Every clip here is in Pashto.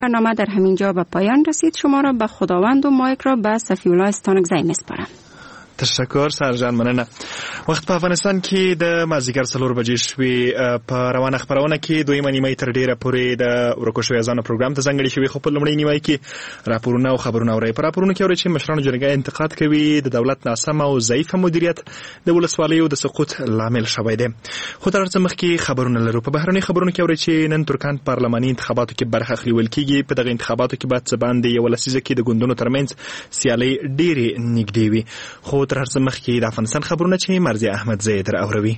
برنامه در همین جا به پایان رسید. شما را به خداوند و مایک را به صفی الله استانکزی میسپارم. تشکر سرجان، مننه. وخت په افغانستان کې د مازدیګر 4 بجې شوې. په روانه خبرونه کې دویمه نیمه تر ډیره پورې د ورکو شوی ځانو پروګرام ته ځانګړي شوی، خو په لومړۍ نیمه کې راپورونه او خبرونه اوري. په راپورونو کې اوري چې مشرانو جرګه انتقاد کوي د دولت ناسم او ضعیف مدیریت د ولسوالیو د سقوط لامل شوی دی. خو تر څو مخکې خبرونه لرو. په بهرني خبرونو کې اوري چې نن ترکان پارلماني انتخاباتو کې برخه اخلي کېږي. په دغه انتخاباتو کې بعد څه باندې یو لسیزه کې د ګوندونو ترمنځ سیالي ډېرې نږدې وي. خو تر هر څه مخکې د افغانستان خبرونه چې مرزي احمد زید در اوروي.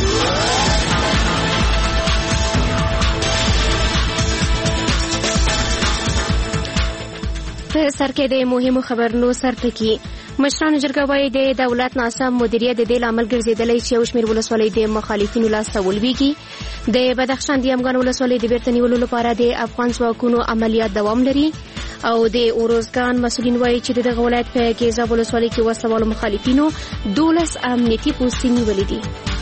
په سر کې د مهمو خبرونو سرټکی. مشرانو جرګه وايي د دولت ناسم مدیریت د دې لامل ګرځیدلی چې یو شمېر ولسوالۍ د مخالفینو لاسته ولویږي. د بدخشان د یمګان ولسوالۍ د بیرته نیولو لپاره د افغان ځواکونو عملیات دوام لري او د اوروزګان مسؤلین وايي چې دغه ولایت په ګیزاب ولسوالۍ کې وسوالو مخالفینو 12 امنیتي پوستې نیولې دي.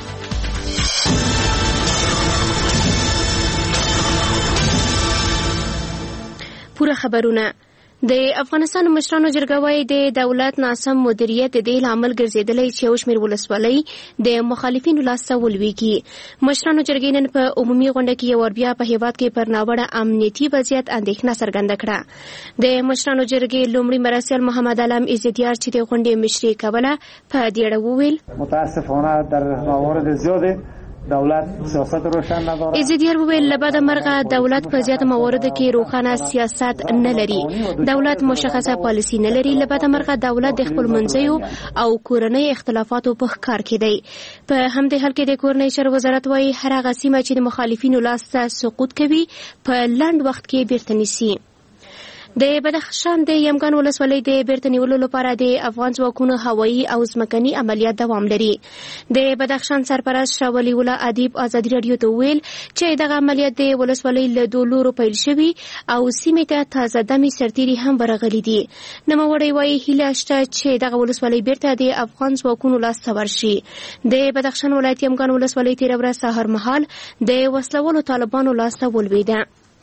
پوره خبرونه. د افغانستان مشرانو جرګه وايي د دولت ناسم مدیریت د دې لامل ګرځیدلی چې یو شمېر ولسوالۍ د مخالفینو لاسته ولویږي. مشرانو جرګې نن په عمومي غونډه کې یو بیا په هیواد کې پر ناوړه امنیتي وضعیت اندېښنه څرګنده کړه. د مشرانو جرګې لومړي مرستیال محمد علم عزتیار چې د غونډې مشري کوله په دې اړه وویل متاسفانه در موارد زیاده دولت سیاست روشن نداره. عزتیار وویل له بده مرغه دولت په زیات مواردو کې روښانه سیاست نه لري. دولت مشخصه پالیسي نه لري. له بده مرغه دولت د خپل منځیو او کورنۍ اختلافاتو په ښکار کې دی. په همدې حال کې د کورنۍ چارو وزارت وايي هر هغه سیمه چې د مخالفینو لاسته سقوط کوي په لنډ وخت کې بیرته نیسي. د بدخشان د یمګان ولسوالۍ د بیرته نیولو لپاره د افغان ځواکونو هوایي او ځمکني عملیات دوام لري. د بدخشان سرپرست شاه ولی الله ادیب ازادي راډیو ته ویل چې دغه عملیات د ولسوالۍ له دوه لورو پیل شوي او سیمې ته تازه دمې سرتیري هم ورغلي دي. نوموړی وایي هیله شته چې دغه ولسوالۍ بیرته د افغان ځواکونو لاسته ورشي. د بدخشان ولایت یمګان ولسوالۍ تېره ورځ سهار مهال د وسلوالو طالبانو لاسته ولوېده.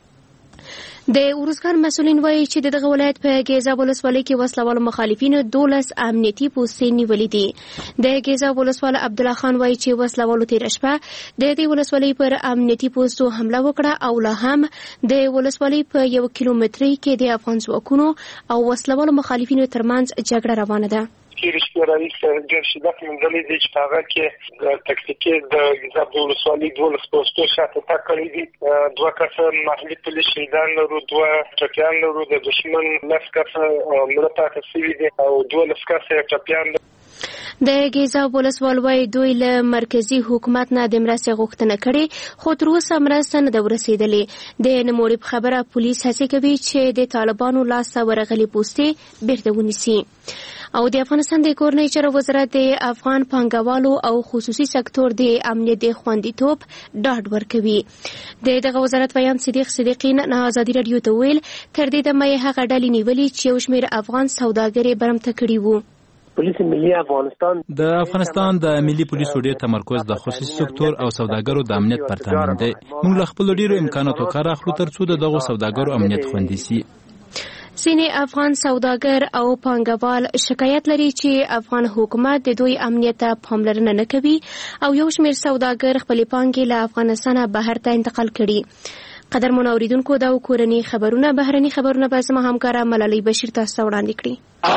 د اوروزګان مسؤلین وایي چې دغه ولایت په ګیزاب ولسوالۍ کې وسلوالو مخالفینو 12 امنیتي پوستې نیولې دي. د ګیزاب ولسوال عبدالله خان وایي چې وسلوالو تېره شپه د دې ولسوالۍ پر امنیتي پوستو حمله وکړه او لا هم د ولسوالۍ په 1 کیلومترۍ کې د افغان ځواکونو او وسلوالو مخالفینو ترمنځ جګړه روانه ده. رشتي رئیس ډېر شدت منځلې دی چې هغه کې د تکتیکي د ګیزاب د ولسوالۍ 12 پوسټو شاته تا کړی دي. 2 کسه محلي پولیس شهیدان لرو، 2 ټپیان لرو، د دشمن 9 کسه مړه پاتې شوي دي او 12 کسه ټپیان لرو. د ګیزاب ولسوال وايي دوی له مرکزي حکومت نه د مرستې غوښتنه کړې خو تر اوسه مرسته نه ده ورسېدلې. د نوموړي په خبره پولیس هڅې کوي چې د طالبانو لاسته ورغلي پوستې بیرته ونیسي. او د افغانستان د کورنۍ چارو وزارت د افغان پانګوالو او خصوصي سکتور د امنیت د خوندیتوب ډاډ ورکوي. دغه وزارت ویان صدیق صدیقین نه ازادي راډیو ته ویل تر دې دمه هغه ډلې نیولې چې یو شمېر افغان سوداګر برمته کړي وو. پولیس ملي افغانستان د افغانستان د ملي پولیسو ډېر تمرکز د خصوصي سکتور او سوداګرو د امنیت پر تامین دی. موږ له خپل ډیرو امکاناتو کار اخلو ترڅو دغه سوداګرو امنیت خوندي شي. ځینې افغان سوداګر او پانګوال شکایت لري چې افغان حکومت د دوی امنیت ته پاملرنه نه کوي او یو شمېر سوداګر خپلې پانګې له افغانستانه بهر ته انتقال کړي. قدرمنو اوریدونکو دا کورني خبرونه بهرني خبرونه به زما همکاره ملالۍ بشیر تاسو ته وړاندې کړي.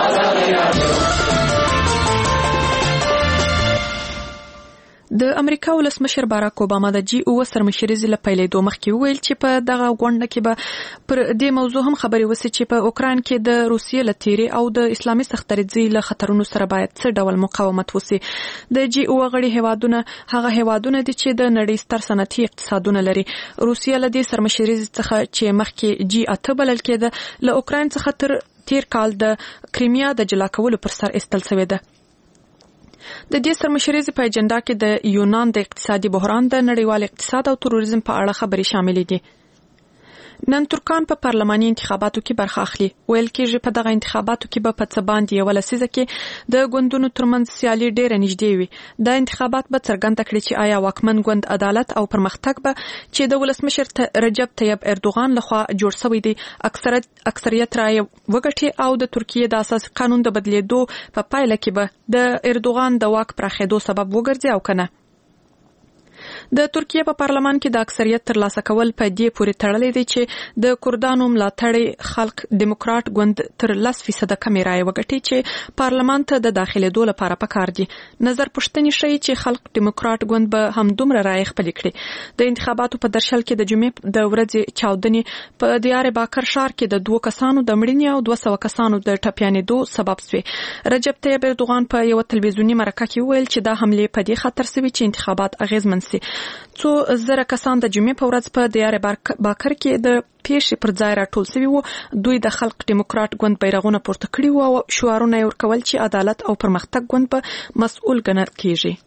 د امریکا ولسمشر باراک اوباما د جی 7 سرمشریزې له پیلېدو مخکې وویل چې په دغه غونډه کې به پر دې موضوع هم خبرې وشي چې په اوکراین کې د روسیې له تیرې او د اسلامي سختدریځۍ له خطرونو سره باید څه ډول مقاومت وشي. د جی 7 غړي هیوادونه هغه هیوادونه دي چې د نړۍ ستر صنعتي اقتصادونه لري. روسیې له دې سرمشریزې څخه چې مخکې جی 8 بلل کېده له اوکراین څخه تیر کال د کریمیا د جلا کولو پر سر ایستل شوې ده. د دې سرمشریزې په اجنډا کې د یونان د اقتصادي بحران، د نړیوال اقتصاد او تروریزم په اړه خبرې شاملې دي. نن ترکان په پارلماني انتخاباتو کې برخه اخلي. ویل کېږي په دغه انتخاباتو کې به په څه باندې یوه لسیزه کې د ګوندونو ترمنځ سیالي ډېره نږدې وي. دا انتخابات به څرګنده کړي چې آیا واکمن ګوند عدالت او پرمختګ به چې د ولسمشر رجب طیب اردوغان لخوا جوړ شوی دی اکثریت رایه وګټي او د ترکیې د اساسي قانون د بدلیدو په پایله کې به د اردوغان د واک پراخېدو سبب وګرځي او کنه. د ترکیه په پارلمان کې د اکثریت ترلاسه کول په دې پورې تړلې دي چې د کردانو ملاتړي خلق دیموکرات ګوند تر 10% کمې رایې وګټي چې پارلمان ته د داخلېدو لپاره پکار دي. نظر پوښتنې ښیي چې خلق دیموکرات ګوند به همدومره رایې خپلې کړي. د انتخاباتو په درشل کې د جمعې د ورځې چاودنې په دیار باکر ښار کې د 2 کسانو د مړینې او 200 کسانو د ټپیانېدو سبب شوی. رجب طیب اردوغان په یو تلویزیونی مرکه کې ویل چې دا حمله په دې خطر شوی چې انتخابات اغیزمن شي. څو زره کسان د جمعې په ورځ په دیار باکر کې د پیښې پر ځای راټول شوي وو. دوی د خلق دیموکرات ګوند بیرغونه پورته کړي وو او شعارونه یې ورکول چې عدالت او پرمختګ ګوند په مسؤل ګڼل کېږي.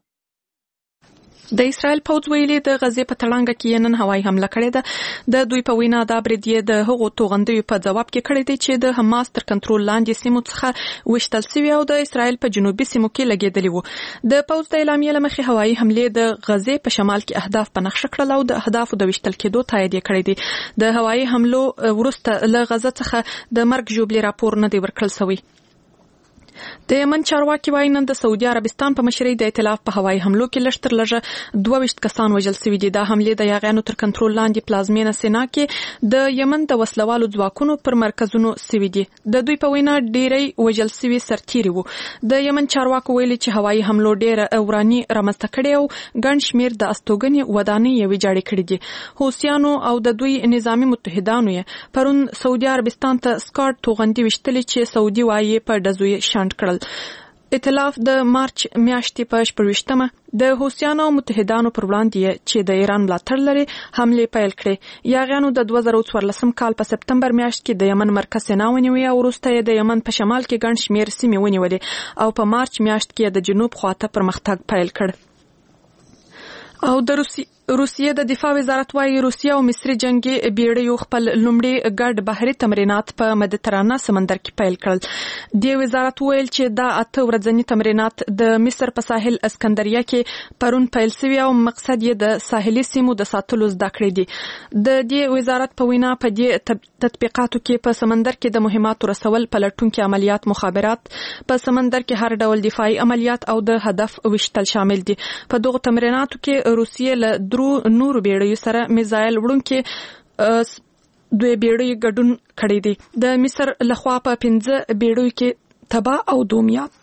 د اسرائیل پوځ ویلي د غزې په تړانګه کې نن هوایي حمله کړې ده. د دوی په وینا دا برید یې د هغو توغندیو په ځواب کې کړی دی چې د حماس تر کنټرول لاندې سیمو څخه وشتل شوي او د اسرائیل په جنوبي سیمو کې لګېدلي وو. د پوځ د اعلامیې له مخې هوایي حملې د غزې په شمال کې اهداف په نقشه کړل او د اهدافو د وشتل کېدو تایید یې کړی دی. د هوایي حملو وروسته له غزه څخه د مرګ ژوبلې راپور نه دی ورکړل شوی. د یمن چارواکي وایي نن د سعودي عربستان په مشرۍ د ائتلاف په هوایي حملو کې لږ تر لږه 22 کسان وژل شوي دي. دا حملې د یاغیانو تر کنټرول لاندې پلازمینه سینا کې د یمن د وسلوالو ځواکونو پر مرکزونو شوي دي. د دوی په وینا ډېری وژل شوي سرتیري وو. د یمن چارواکو ویلي چې هوایي حملو ډېره وراني رامنځته کړې او ګڼ شمېر د استوګنې ودانۍ یې ویجاړې کړې دي. حوثیانو او د دوی نظامي متحدانو یې پرون سعودي عربستان ته سکاډ توغندي وشتلې چې سعودي وایي په ډزو یې شانډ کړل. ائتلاف د مارچ میاشتې په 28مه د حوثیانو او متحدانو پر وړاندې چې د ایران ملاتړ لري حملې پیل کړې. یاغیانو د 2014 کال په سپتمبر میاشت کې د یمن مرکز سینا ونیوی او وروسته یې د یمن په شمال کې ګڼ شمېر سیمې ونیولې او په مارچ میاشت کې د جنوب خواته پرمختګ پیل کړ. او د روسیې د دفاع وزارت وايي روسیه او مصر جنگي بیړیو خپل لومړي ګډ بحري تمرینات په مدیترانه سمندر کې پیل کړل. د وزارت ویل چې دا 8 ورځني تمرینات د مصر په ساحل اسکندریه کې پرون پیل شوي او مقصد یې د ساحلي سیمو د ساتلو زده کړې دي. د دې وزارت په وینا په دې تطبیقاتو کې په سمندر کې د مهماتو رسول، پلټونکي عملیات، مخابرات، په سمندر کې هر ډول دفاعي عملیات او د هدف وشتل شامل دي. په دغه تمریناتو کې روسیه له نورو بیړیو سره میزایل وړونکي 2 بیړۍ ګډون کړی دی. د مصر لخوا په 15 بیړیو کې تباه او دومیات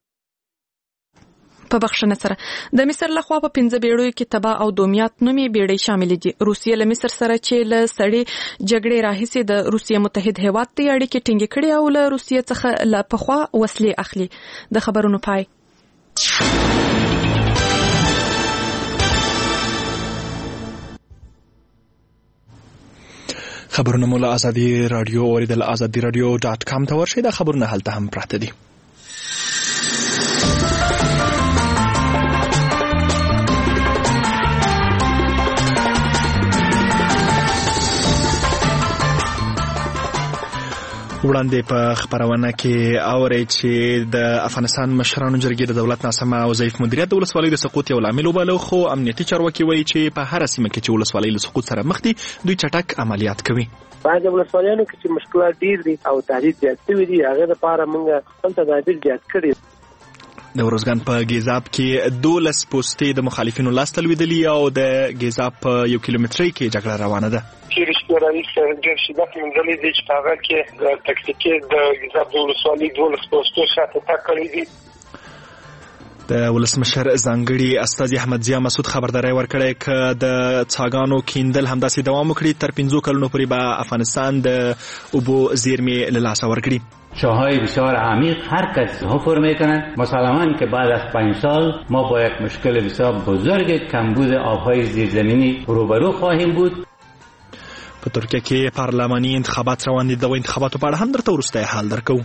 په بخښنه سره د مصر لخوا په 15 بیړیو کې تباه او دومیات نومي بیړۍ شامل دي. روسیه له مصر سره چې له سړې جګړې راهیسې د روسیې متحد هیواد ته اړیکې ټینګې کړې او له روسیې څخه له پخوا وسلې اخلي. د خبرونو پای. خبرونه مو له ازادي رادیو اوریدل azadiradio.com ته ورشئ. دا خبرونه هلته هم پراته دي. وړاندې په خبرونه کې اوري چې د افغانستان مشرانو جرګې د دولت ناسمه او ضعیف مدیریت د ولسوالۍ د سقوط یو لامل وباله، خو امنیتي چارواکي وایي چې په هر سیمه کې چې ولسوالۍ له سقوط سره مخ دي دوی چټک عملیات کوي. بعض ولسوالیانو کې چې مشکلات ډیر دي او تهدید زیات شوي دي، هغه لپاره موږ خپل تدابیر زیات کړي. د ورزګان په ګیزاب کې 12 پوستې د مخالفینو لاس ته لوېدلي او د ګیزاب په 1 کیلومترۍ کې جګړه روانه ده. چې رښتیا رئیس ډېر شدت منځلې دي چې هغه کې د تکتیکي د ګیزاب د ولسوالۍ 12 پوستو شاته تا کړی دي. د ولسمشر ځانګړي استاذ احمد ضیا مسعود خبرداري ورکړې ک د څاګانو کیندل همداسې دوام وکړي تر 15 کلونو پورې به افغانستان د اوبو زیرمې له لاسه ورکړي. چاهای بسیار عمیق هر کس حفر میکنند. مسلماً که بعد از 5 سال ما با یک مشکل بسیار بزرگ کمبود آبهای زیرزمینی روبرو خواهیم بود. په ترکیه کې پارلماني انتخابات روان دي. د انتخاباتو په اړه هم درته وروسته حال درکو.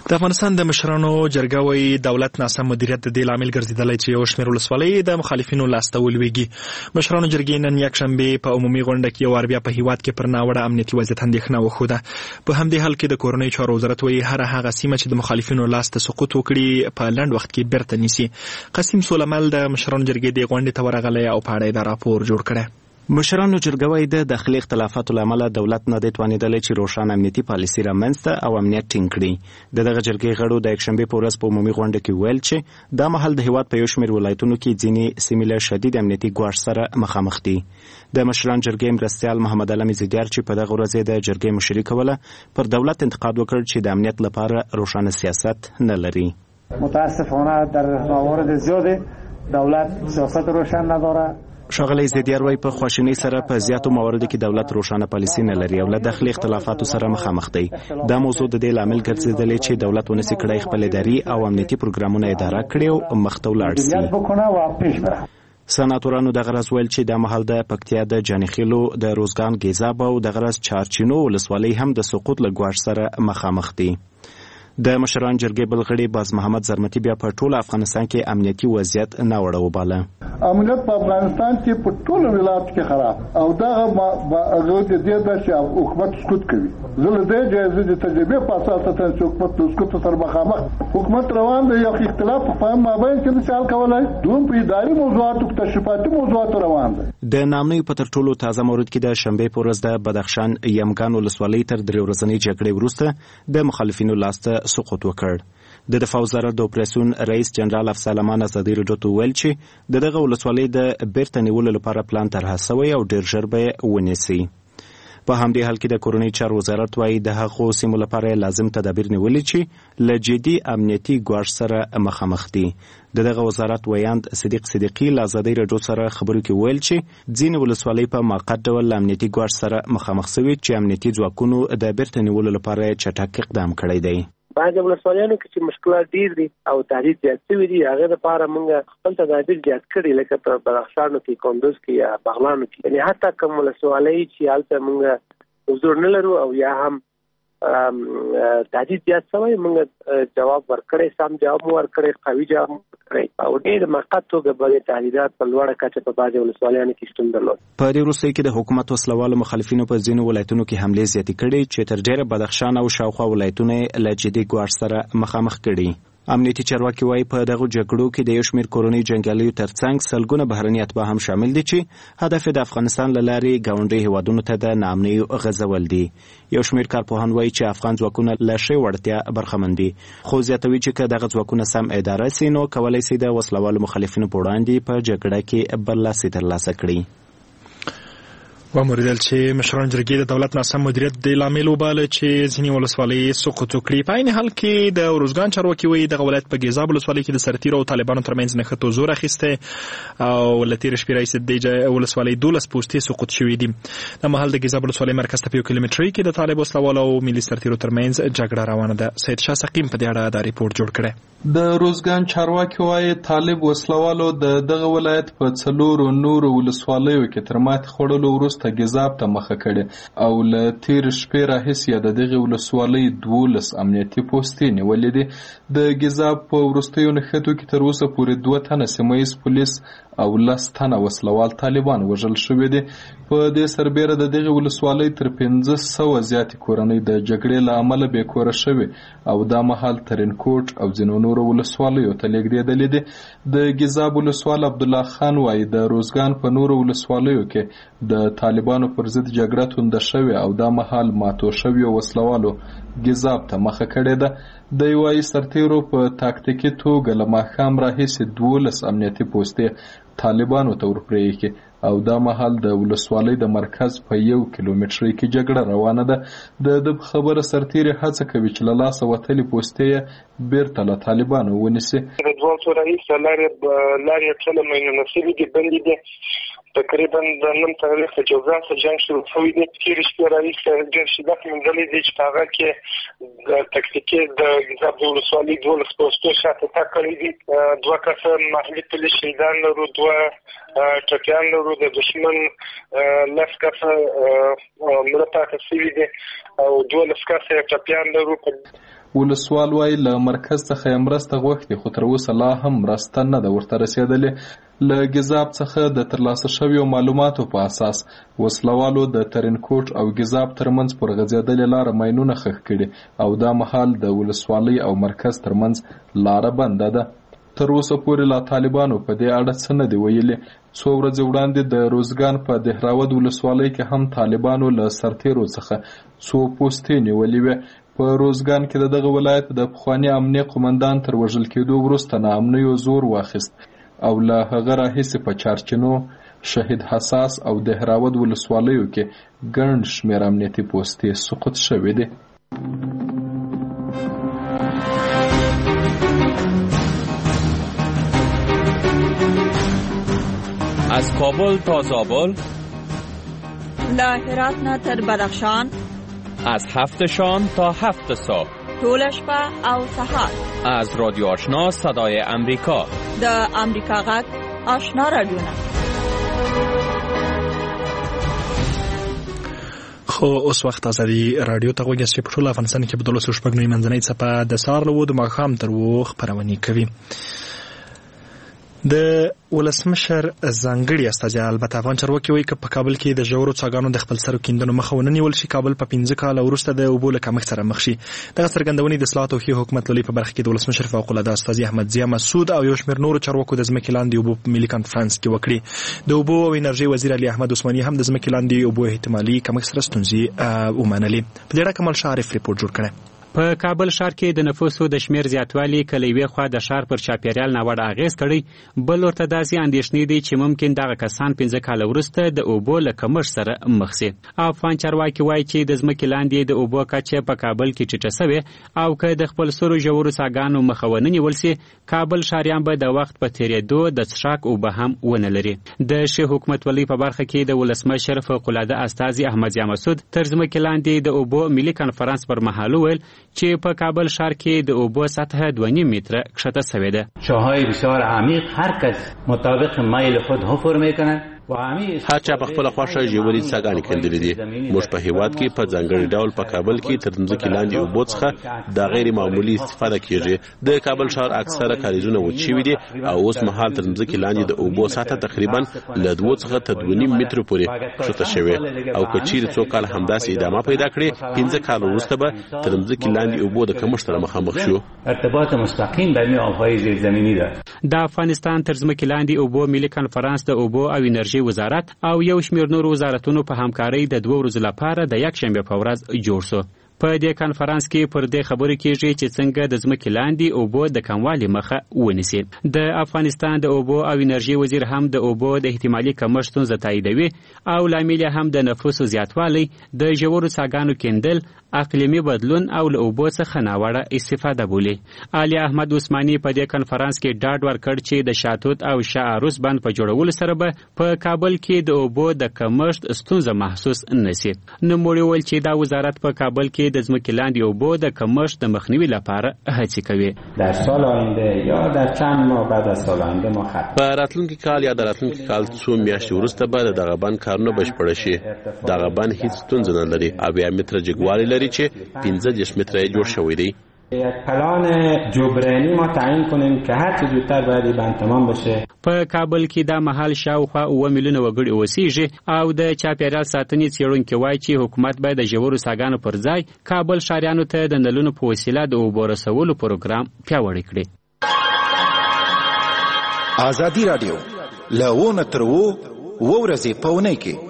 د افغانستان د مشرانو جرګه وایي دولت ناسم مدیریت د دې لامل ګرځیدلی چې یو شمېر ولسوالۍ د مخالفینو لاسته ولویږي. مشرانو جرګې نن یکشنبې په عمومي غونډه کې یو وار بیا په هیواد کې پر ناوړه امنیتي وضعیت اندېښنه وښوده. په همدې حال کې د کورنیو چارو وزارت وایي هر هغه سیمه چې د مخالفینو لاسته سقوط وکړي په لنډ وخت کې بیرته نیسي. قاسم سولمل د مشرانو جرګې د غونډې ته ورغلی او په اړه یې دا راپور جوړ کړی. مشرانو جرګه وایي د داخلي اختلافاتو له امله دولت نه دی توانېدلی چې روښانه امنیتي پالیسي رامنځته او امنیت ټینګ کړي. دغه جرګې غړو د یکشنبې په ورځ په عمومي غونډه کې ویل چې دا مهال د هیواد په یو شمېر ولایتونو کې ځینې سیمې له شدید امنیتي ګواښ سره مخامخ دي. د مشران جرګې مرستیال محمد علي زیدیار چې په دغه ورځ د جرګې مشري کوله پر دولت انتقاد وکړ چې د امنیت لپاره روښانه سیاست نه لري. متاسفانه در موارد زیاد دولت سیاست روشن نداره. ښاغلی زیدیار وایي په خواشینۍ سره په زیاتو مواردو کې دولت روښانه پالیسي نه لري او له داخلي اختلافاتو سره مخامخ دی. دا موضوع د دې لامل ګرځېدلی چې دولت ونسي کړی خپل اداري او امنیتي پروګرامونه اداره کړي او مخ ته ولاړ سي. سناتورانو دغه راز ویل چې دا مهال د پکتیا د جانخیلو د روزګان ګیزاب او دغه راز چارچینو ولسوالۍ هم د سقوط له ګواښ سره مخامخ دي. د مشران جرګې بل غړي باز محمد زرمتي بیا په ټول افغانستان کې امنیتي وضعیت ناوړه وباله. امنیت په افغانستان کې په ټول ولایت کې خراب او دغه هغه د دې چې حکومت سقوط کوي. زه له دې جایزې د تجربې په اساس ته چې حکومت د سقوط سره مخامخ حکومت روان دی. یو اختلاف په مابین کې نشي حل کولای. دوم په اداري موضوعاتو او تشریفاتي موضوعاتو روان دی. د نامنوي په تر ټولو تازه مورد کې د شنبې په ورځ د بدخشان یمګان ولسوالۍ تر 3 ورځنۍ جګړې وروسته د مخالفینو لاسته سقوط وکړ. د دفاع وزارت د اپریشن رئیس جنرال افضل امان ازادي راډیو ته ویل چې دغه ولسوالۍ د بیرته نیولو لپاره پلان طرحه شوی او ډیر ژر به ونیسي. په همدې حال کې د کورنۍ چارو وزارت وایي د هغو سیمو لپاره لازم تدابیر نیولي چې له جدي امنیتي ګواښ سره مخامخ دي. دغه وزارت ویاند صدیق صدیقي له ازادي راډیو سره خبرو کې ویل چې ځینې ولسوالۍ په موقت ډول امنیتي ګواښ سره مخامخ شوي چې امنیتي ځواکونو د بیرته نیولو لپاره چټک اقدام کړی دی. بعض ولسوالیانو کې چې مشکلات ډیر دي او تهدید زیات شوي دي هغه لپاره موږ خپل تدابیر زیات کړي لکه په بدخشان کې کندوز کې یا بغلان کې. یعنی حتی کوم ولسوالۍ چې هلته موږ حضور نه لرو او یا هم تهدید زیات شوی موږ جواب ورکړی سم جواب ورکړی قوي جواب ورکړی او ډېر موقت توګه به تهدیدات په لوړه کچه په بعض ولسوالیانو کې شتون درلود. په دې وروستیو کې د حکومت وسلوالو مخالفینو په ځینو ولایتونو کې حملې زیاتې کړي چې تر ډېره بدخشان او شاوخوا ولایتونه له جدي ګواښ سره مخامخ کړي. امنیتي چارواکي وایي په دغه جګړو کې د یو شمېر کورنۍ جنګیالیو ترڅنګ سلګونه بهرني اتباع هم شامل دي چې هدف د افغانستان له لارې ګاونډي هیوادونو ته د ناامنیو غځول دي. یو شمېر کارپوهان وایي چې افغان ځواکونه له ښې وړتیا برخمن دي خو زیاتوي چې که دغه ځواکونه سم اداره سي نو کولی سي د وسلوالو مخالفینو په وړاندې په جګړه کې برلاسي ترلاسه کړي. وموریدل چې مشران جرګې د دولت ناسم مدیریت د لامل وباله چې ځینې ولسوالۍ سقوط وکړي. په عین حال کې د روزګان چارواکي وایي دغه ولایت په ګیزاب ولسوالۍ کې د سرتیرو او طالبانو ترمنځ نښتو زور اخیستی او له تېرې شپې راهیسې د ولسوالۍ 12 پوستې سقوط شوي دي. د مهال د ګیزاب ولسوالۍ مرکز ته په 1 کیلومترۍ کې د طالب وسلوالو او ملي سرتیرو ترمنځ جګړه روانه ده. سید شاه سقیم په دې اړه دا ریپورت جوړ کړی. د روزګان چارواکي وایي طالب وسلوالو د دغه ولایت په 4 نورو ولسوالیو کې تر ماتې خوړلو وروسته ګیزاب ته مخه کړې او له تېرې شپې راهیسې د دغې ولسوالۍ 12 امنیتي پوستې نیولې دي. د ګیزاب په وروستیو نښتو کې تر اوسه پورې 2 تنه سیمه ییز پولیس او 10 تنه وسلوال طالبان وژل شوي دي. په دې سربیره د دغې ولسوالۍ تر 500 زیاتې کورنۍ د جګړې له امله بې کوره شوي او دا مهال ترینکوټ او ځینو نورو ولسوالیو ته لیږدېدلې دي. د ګیزاب ولسوال عبدالله خان وایي د روزګان په نورو ولسوالیو کې د طالبانو پر ضد جګړه تونده شوې او دا مهال ماتو شویو وسلوالو ګیزاب ته مخه کړې ده. دی وایي سرتیرو په تاکتیکي توګه له ماښام راهیسې 12 امنیتي پوستې طالبانو ته ورپرې کړي او دا مهال د ولسوالۍ د مرکز په 1 کیلومترۍ کې جګړه روانه ده. د خبره سرتیري هڅه کوي چې له لاسه وتلې پوستې بیرته له طالبانو ونیسي. د 2 ورځو راهیسې لارې ټوله مینونه شوي دي بندې دي. تقریبا د نن تاریخ د جوزان سره جنگ شروع شوی دی. تېرې شپې راهیسې ډېر شدت موندلی دی چې په هغه کې د تکتیکي د ګیزاب د ولسوالۍ 12 پوستو شاته تګ کړی دي. 2 کسه محلي پولیس شهیدان لرو، 2 ټپیان لرو، سرو د دشمن لس کسه مړه پاتې شوي دي او 12 کسه ټپیان لرو. ولسوال وايي له مرکز څخه مرسته غوښتي خو تر اوسه لا هم مرسته نه ده ورته رسېدلې. له ګزاب څخه د ترلاسه شویو معلوماتو په اساس وسلوالو د ترینکوټ او ګزاب ترمنځ پر غځېدلې لاره ماینونه ښخ کړي او دا مهال د ولسوالۍ او مرکز ترمنځ لاره بنده ده. تر اوسه پورې لا طالبانو په دې اړه څه نه دي ویلي. څو ورځې وړاندې د روزګان په دهراود ولسوالۍ کې هم طالبانو له سرتیرو څخه څو پوستې نیولې وې. په روزګان کې دغه ولایت د پخواني امنیه قومندان تر وژل کېدو وروسته ناامنیو زور واخیست او له هغه راهیسې په چارچینو، شهید حساس او دهراود ولسوالیو کې ګڼ شمېر امنیتي پوستې سقوط شوې دي. از کابل تا زابل، له هرات نه تر بدخشان، از 7 شام تا 7 صبح، طول شپه او سحر، از رادیو آشنا صدای امریکا، د امریکا غږ آشنا رادیوونه. خو اوس وخت ازادي رادیو ته غوږی چې په ټول افغانستان کې په 12 منځنۍ څپه د سهار له 2 ماښام تر 2 خپرونې کوي. د ولسمشر ځانګړي استازي البته افغان چارواکي وایي چې په کابل کې د ژورو څاګانو د خپل سرو کیندنو مخه ونه نیول شي. کابل په 15 کال وروسته د اوبو له کمښت سره مخ شي. دغه څرګندونې د اصلاحات او ښې حکومت لولي په برخه کې د ولسمشر فوق العاده استازي احمد ضیا مسعود او یو شمېر نورو چارواکو د ځمکې لاندې اوبو په ملي کانفرنس کې وکړي. د اوبو او انرژي وزیر علي احمد عثماني هم د ځمکې لاندې اوبو احتمالي کمښت سره ستونزې ومنلې. په دې اړه کمال شارف ریپورت جوړ کړی. په کابل ښار کې د نفوسو د شمیر زیاتوالی کله یوې خوا د ښار پر چاپیریال ناوړه اغېز کړی، بل ورته داسې اندېښنې دي چې ممکن دغه کسان 15 کاله وروسته د اوبو له کمښت سره مخ شي. افغان چارواکي وایي چې د ځمکې لاندې د اوبو کچه په کابل کې ټیټه شوې او که د خپل سرو ژورو څاګانو مخه ونه نیول شي، کابل ښاریان به د وخت په تېرېدو د څښاک اوبه هم ونه لري. د ښې حکومتولۍ په برخه کې د ولسمشر فوق العاده استازي احمد ضیا مسعود تر ځمکې لاندې د اوبو ملي کانفرنس پر مهال وویل چې په کابل شهر کې د اوبو سطح 2.5 متر کښته شوې ده. چاهای بسیار عمیق هر کس مطابق میل خود حفر میکنند. هر چا په خپل خوښه ژورې څاګانې کیندلې دي. موږ په هیواد کې په ځانګړي ډول په کابل کې تر ځمکې لاندې اوبو څخه د غیر معمولي استفاده کیږي. د کابل ښار اکثره کاریزونه وچ شوي دي او اوس مهال تر ځمکې لاندې د اوبو سطح تقریبا له 2 څخه تر 2.5 متر پورې کښته شوې او که چیرې څو کال همداسې ادامه پیدا کړي، 15 کال وروسته به تر ځمکې لاندې اوبو د کمښت سره مخامخ شو. ارتباط مستقیم بین آبهای زیرزمینی دارد. د افغانستان تر ځمکې لاندې اوبو ملي کانفرنس د اوبو او انرژي وزارت او یو شمېر نورو وزارتونو په همکارۍ د 2 ورځو لپاره د یکشنبې په ورځ جوړ شو. په دې کانفرنس کې پر دې خبرې کېږي چې څنګه د ځمکې لاندې اوبو د کموالي مخه ونیسي. د افغانستان د اوبو او انرژي وزیر هم د اوبو د احتمالي کمښت ستونزه تاییدوي او لامل هم د نفوسو زیاتوالی، د ژورو څاګانو کیندل، اقلیمي بدلون او له اوبو څخه ناوړه استفاده بولي. علي احمد عثماني په دې کانفرنس کې ډاډ ورکړ چې د شاتوت او شاه عروس بند په جوړولو سره به په کابل کې د اوبو د کمښت ستونزه محسوس نشي. نوموړي وویل چې دا وزارت په کابل کې د ځمکې لاندې اوبو د کمښت د مخنیوي لپاره هڅې کوي. در سال آینده یا در چند ماه بعد از سال آینده ما په راتلونکي کال یا د راتلونکي کال څو میاشتې وروسته به د دغه بند کارونه بشپړ شي. دغه بند هیڅ ستونزه نه لري. 8 متره جګوالی لري چې 15 متره جوړ شوی دی. یک پلان جبرانی ما تعیین کنیم که هر چه زودتر باید این بند تمام بشه. په کابل کې دا مهال شاوخوا 9 میلیونه وګړي اوسېږي او د چاپیریال ساتنې څېړونکي وایي چې حکومت باید د ژورو څاګانو پر ځای کابل ښاریانو ته د نلونو په وسیله د اوبو رسولو پروګرام پیاوړی کړي. ازادي رادیو له 1 تر 2 ورځې په اونۍ کې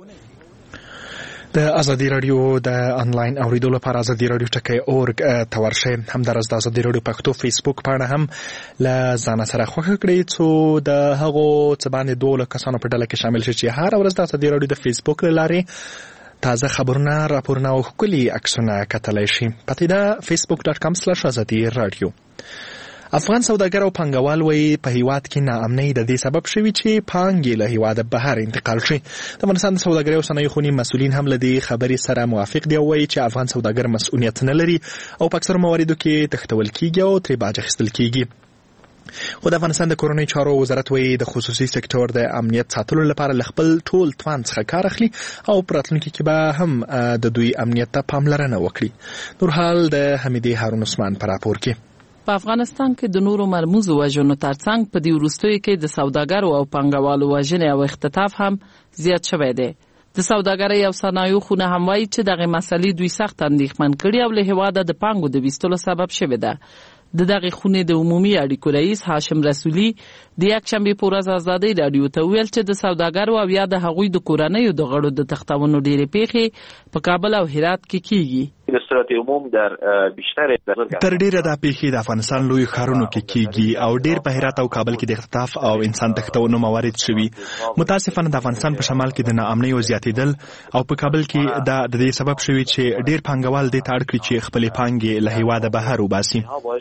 د ازادي رادیو د انلاین اوریدلو لپاره ازادي رادیو .org ته ورشئ. همداراز د ازادي رادیو پښتو فیسبوک پاڼه هم له ځان سره خوښه کړئ څو د هغو څه باندې 2 کسانو په ډله کې شامل شي چې هر ورځ د ازادي رادیو د فیسبوک له لارې تازه خبرونه، راپورونه او ښکلي عکسونه کتلی شي. پته ده facebook.com/ازادي رادیو. افغان سوداګر او پانګوال وایي په هیواد کې ناامنۍ د دې سبب شوي چې پانګې له هیواده بهر انتقال شي. د افغانستان د سوداګرۍ او صنایعو خونې مسؤلین هم له دې خبرې سره موافق دي او وایي چې افغان سوداګر مسؤلیت نه لري او په اکثرو مواردو کې تښتول کیږي او ترې باج اخیستل کیږي. خو د افغانستان د کورنۍ چارو وزارت وایي د خصوصي سکتور د امنیت ساتلو لپاره خپل ټول توان څخه کار اخلي او پراتلونکي کې به هم د دوی امنیت ته پاملرنه وکړي. نور حال د حمیدې هارون عثمان پر راپور کې. په افغانستان کې د نورو مرموزو وژنو ترڅنګ په دې وروستیو کې د سوداګرو او پانګوالو وژنې او اختطاف هم زیات شوی دی. د سوداګرۍ او صنایعو خونه هم وایي چې دغه مسلې دوی سخت اندېښمن کړي او له هېواده د پانګو د ویستلو سبب شوې ده. د دغه خونې د عمومي اړیکو رئیس هاشم رسولي د یکشنبې په ورځ ازادۍ راډیو ته وویل چې د سوداګرو او یا د هغوی د کورنیو د غړو د تختونو ډېرې پیښې په کابل او هرات کې کیږي. به صورت عموم در بیشتر تر ډیره د پیښې د افغانستان لوی ښارونو کې کیږي او ډیر په هرات او کابل کې د اختطاف او انسان تختونو موارد شوي. متاسفانه د افغانستان په شمال کې د ناامنۍ او زیاتېدل او په کابل کې د دې سبب شوي چې ډیر پانګوال دې ته اړ کړي چې خپل پانګې له هیواده بهر وباسي.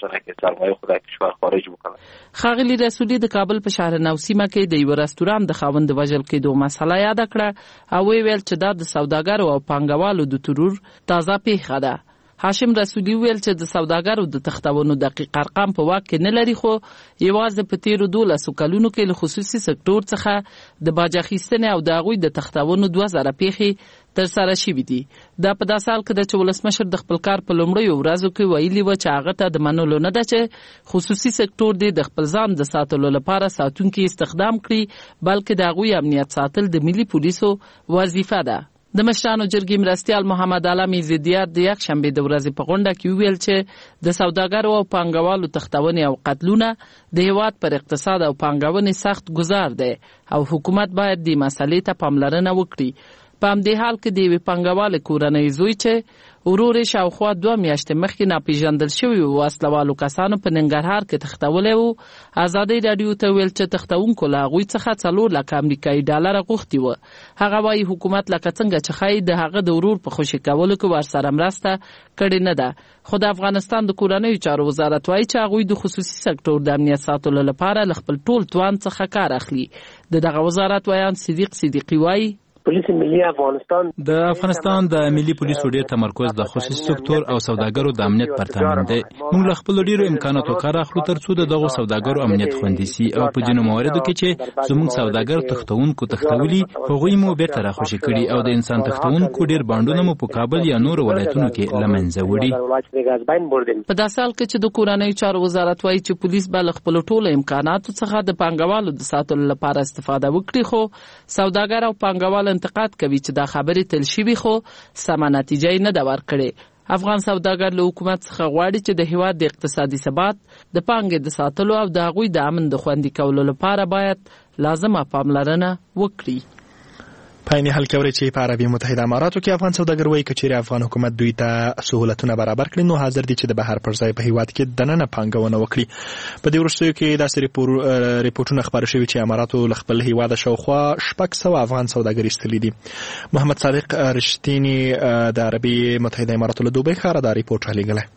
ښاغلي رسولي د کابل په شهر نو سیمه کې د یو رستوران د خاوند وژل کېدو مسله یاد کړه او ویل چې دا د سوداګرو او پانګوالو د ترور تازه پیښه ده. هاشم رسولي ویل چې د سوداګرو د تختونو دقیق ارقام په واک کې نه لري خو یوازې په تیرو 12 کلونو کې له خصوصي سکتور څخه د باج اخیستنې او د هغوی د تختونو 2000 پیښې تر سره شوي دي. دا په داسې حال کې ده چې ولسمشر د خپل کار په لومړیو ورځو کې ویلي و چې هغه ته د منلو نه ده چې خصوصي سکتور د خپل ځان د ساتلو لپاره ساتونکي استخدام کړي بلکې د هغوی امنیت ساتل د ملي پولیسو وظیفه ده. د مشرانو جرګې مرستیال محمد علم عزیزیار د یکشنبې د ورځې په غونډه کې وویل چې د سوداګرو او پانګوالو تختونې او قتلونه د هېواد پر اقتصاد او پانګونې سخت ګزار دی او حکومت باید دې مسلې ته پاملرنه وکړي. په همدې حال کې د یوې پانګوالې کورنۍ زوی چې ورور یې شاوخوا 2 میاشتې مخکې ناپېژندل شوي وسلوالو کسانو په ننګرهار کې تختولی و ازادۍ راډیو ته ویل چې تختونکو له هغوی څخه 4 لک امریکایي ډالره غوښتي وه. هغه وایي حکومت لکه څنګه چې ښایي د هغه د ورور په خوشي کولو کې ورسره مرسته کړې نه ده. خو د افغانستان د کورنیو چارو وزارت وایي چې هغوی د خصوصي سکتور د امنیت ساتلو لپاره له خپل ټول توان څخه کار اخلي. د دغه وزارت ویان صدیق صدیقي وایي پولیس ملي افغانستان د افغانستان د ملي پولیسو ډیر تمرکز د خصوصي سکتور او سوداګرو د امنیت پر تامین دی. موږ له خپل ډیرو امکاناتو کار اخلو ترڅو د دغو سوداګرو امنیت خوندي شي او په ځینو مواردو کې چې زموږ سوداګر تختونکو تختولي هغوی مو بیرته راخوشي کړي او د انسان تختونکو ډیر بانډونه مو په کابل یا نورو ولایتونو کې لمنځه وړي. په داسې حال کې چې د کورنیو چارو وزارت وایي چې پولیس به له خپل ټولو امکاناتو څخه د پانګوالو د ساتلو لپاره استفاده وکړي خو سوداګر او پانګوال انتقاد کوي چې دا خبرې تل شوي خو سمه نتیجه یې نه ده ورکړې. افغان سوداګر له حکومت څخه غواړي چې د هېواد د اقتصادي ثبات د پانګې د ساتلو او د هغوی د امن د خوندي کولو لپاره باید لازمه پاملرنه وکړي. په عین حال کې اوري چې په عربي متحده اماراتو کې افغان سوداګر وایي چې افغان حکومت دوی ته سہولتونه برابر کړي نو حاضر دي چې د بهر پر ځای په هیواد کې دننه پانګونه وکړي. په دې وروستیو کې داسې ریپورتونه خبر شوي چې اماراتو له خپل هیواد شاوخوا 600 افغان سوداګر ایستلي دي. محمد صادق رشتینی د عربي متحده اماراتو له دوبۍ ښاره دا ریپورت رالیږلی.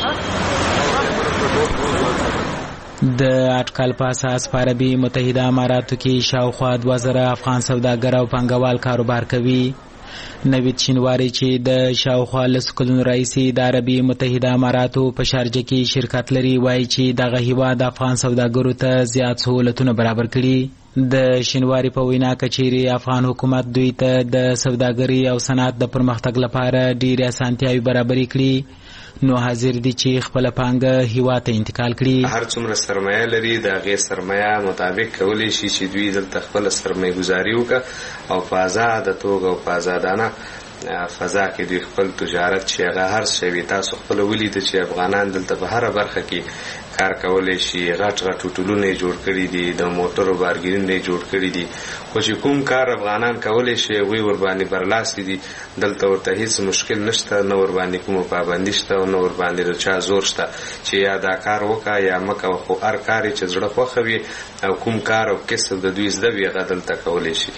د اټکل په اساس په عربي متحده اماراتو کې شاوخوا 2000 افغان سوداګر او پانګوال کاروبار کوي. نوید شینواری چې د شاوخوا 10 کلونو راهیسې د عربي متحده اماراتو په شارجه کې شرکت لري وایي چې دغه هیواد افغان سوداګرو ته زیات سہولتونه برابر کړي. د شینواری په وینا کچېرې افغان حکومت دوی ته د سوداګرۍ او صنعت د پرمختګ لپاره ډېرې اسانتیاوې برابرې کړي نو حاضر دي چې خپل پانګه هیواد ته انتقال کړي. هر څومره سرمایه لري د هغې سرمایه مطابق کولی شي چې دوی دلته خپل سرمایه گذاري وکړي او په آزاده توګه او په آزادانه فضا کې دوی خپل تجارت چې هغه هر شی تاسو خپل ولیدل چې افغانان دلته په هر برخه کې کار کولی شي. غټ غټ هوټلونه یې جوړ کړي دي، د موټرو بارګینونه یې جوړ کړي دي خو چې کوم کار افغانان کولی شي هغوی ورباندې برلاسي دي. دلته ورته هیڅ مشکل نشته، نه ورباندې کومه پابندي شته او نه ورباندې د چا زور شته چې یا دا کار وکړه یا مه کوه. خو هر کار چې زړه خوښه وي او کوم کار او کسب د دوی زده وي هغه دلته کولی شي.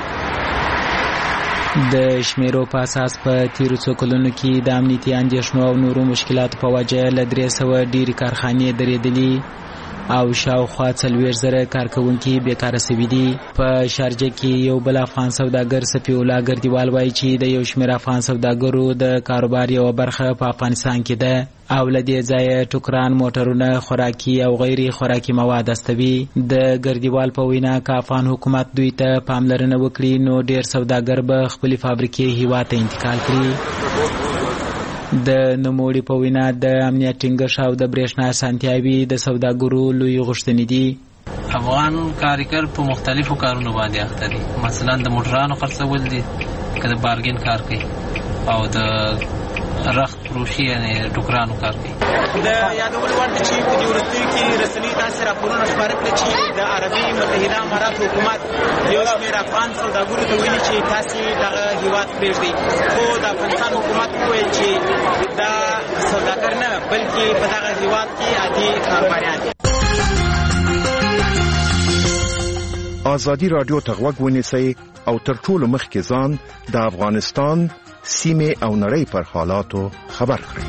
د شمیرو په اساس په تیرو څو کلونو کې د امنیتي اندېښنو او نورو مشکلاتو په وجه له 300 ډېرې کارخانې درېدلي. او شاوخوا 40,000 کارکونکي بیکاره شوي دي. په شارجه کې یو بل افغان سوداګر صفي الله ګردیوال وایي چې د یو شمېر افغان سوداګرو د کاروبار یوه برخه په افغانستان کې ده او له دې ځایه ټوکران، موټرونه، خوراکي او غیر خوراکي مواد استوي. د ګردیوال په وینا که افغان حکومت دوی ته پاملرنه وکړي نو ډیر سوداګر به خپلې فابریکې هیواد ته انتقال کړي. د نوموړي په وینا د امنیت ټینګښت او د برېښنا اسانتیاوې د سوداګرو لوی غوښتنې دي. افغان کارګر په مختلفو کارونو باندې اخته دي، مثلا د موټرانو خرڅول دي، که د بارګین کار کوي او د رخت فروشي یعنی ټوکرانو کار کوي. د یادول وړ چې په دې وروستیو کې رسنۍ داسې راپورونه خپاره کړي چې د عربي متحده اماراتو حکومت یو شمېر افغان سوداګرو ته ویلي چې تاسې دغه هېواد پرېږدئ، خو د افغانستان حکومت وویل چې دا سوداګر نه بلکې په دغه هېواد کې عادي کاروباریان دي. ازادي راډیو ته غوږ ونیسئ او تر ټولو مخکې ځان د افغانستان سیمه او نړۍ پر حالاتو خبر کړئ.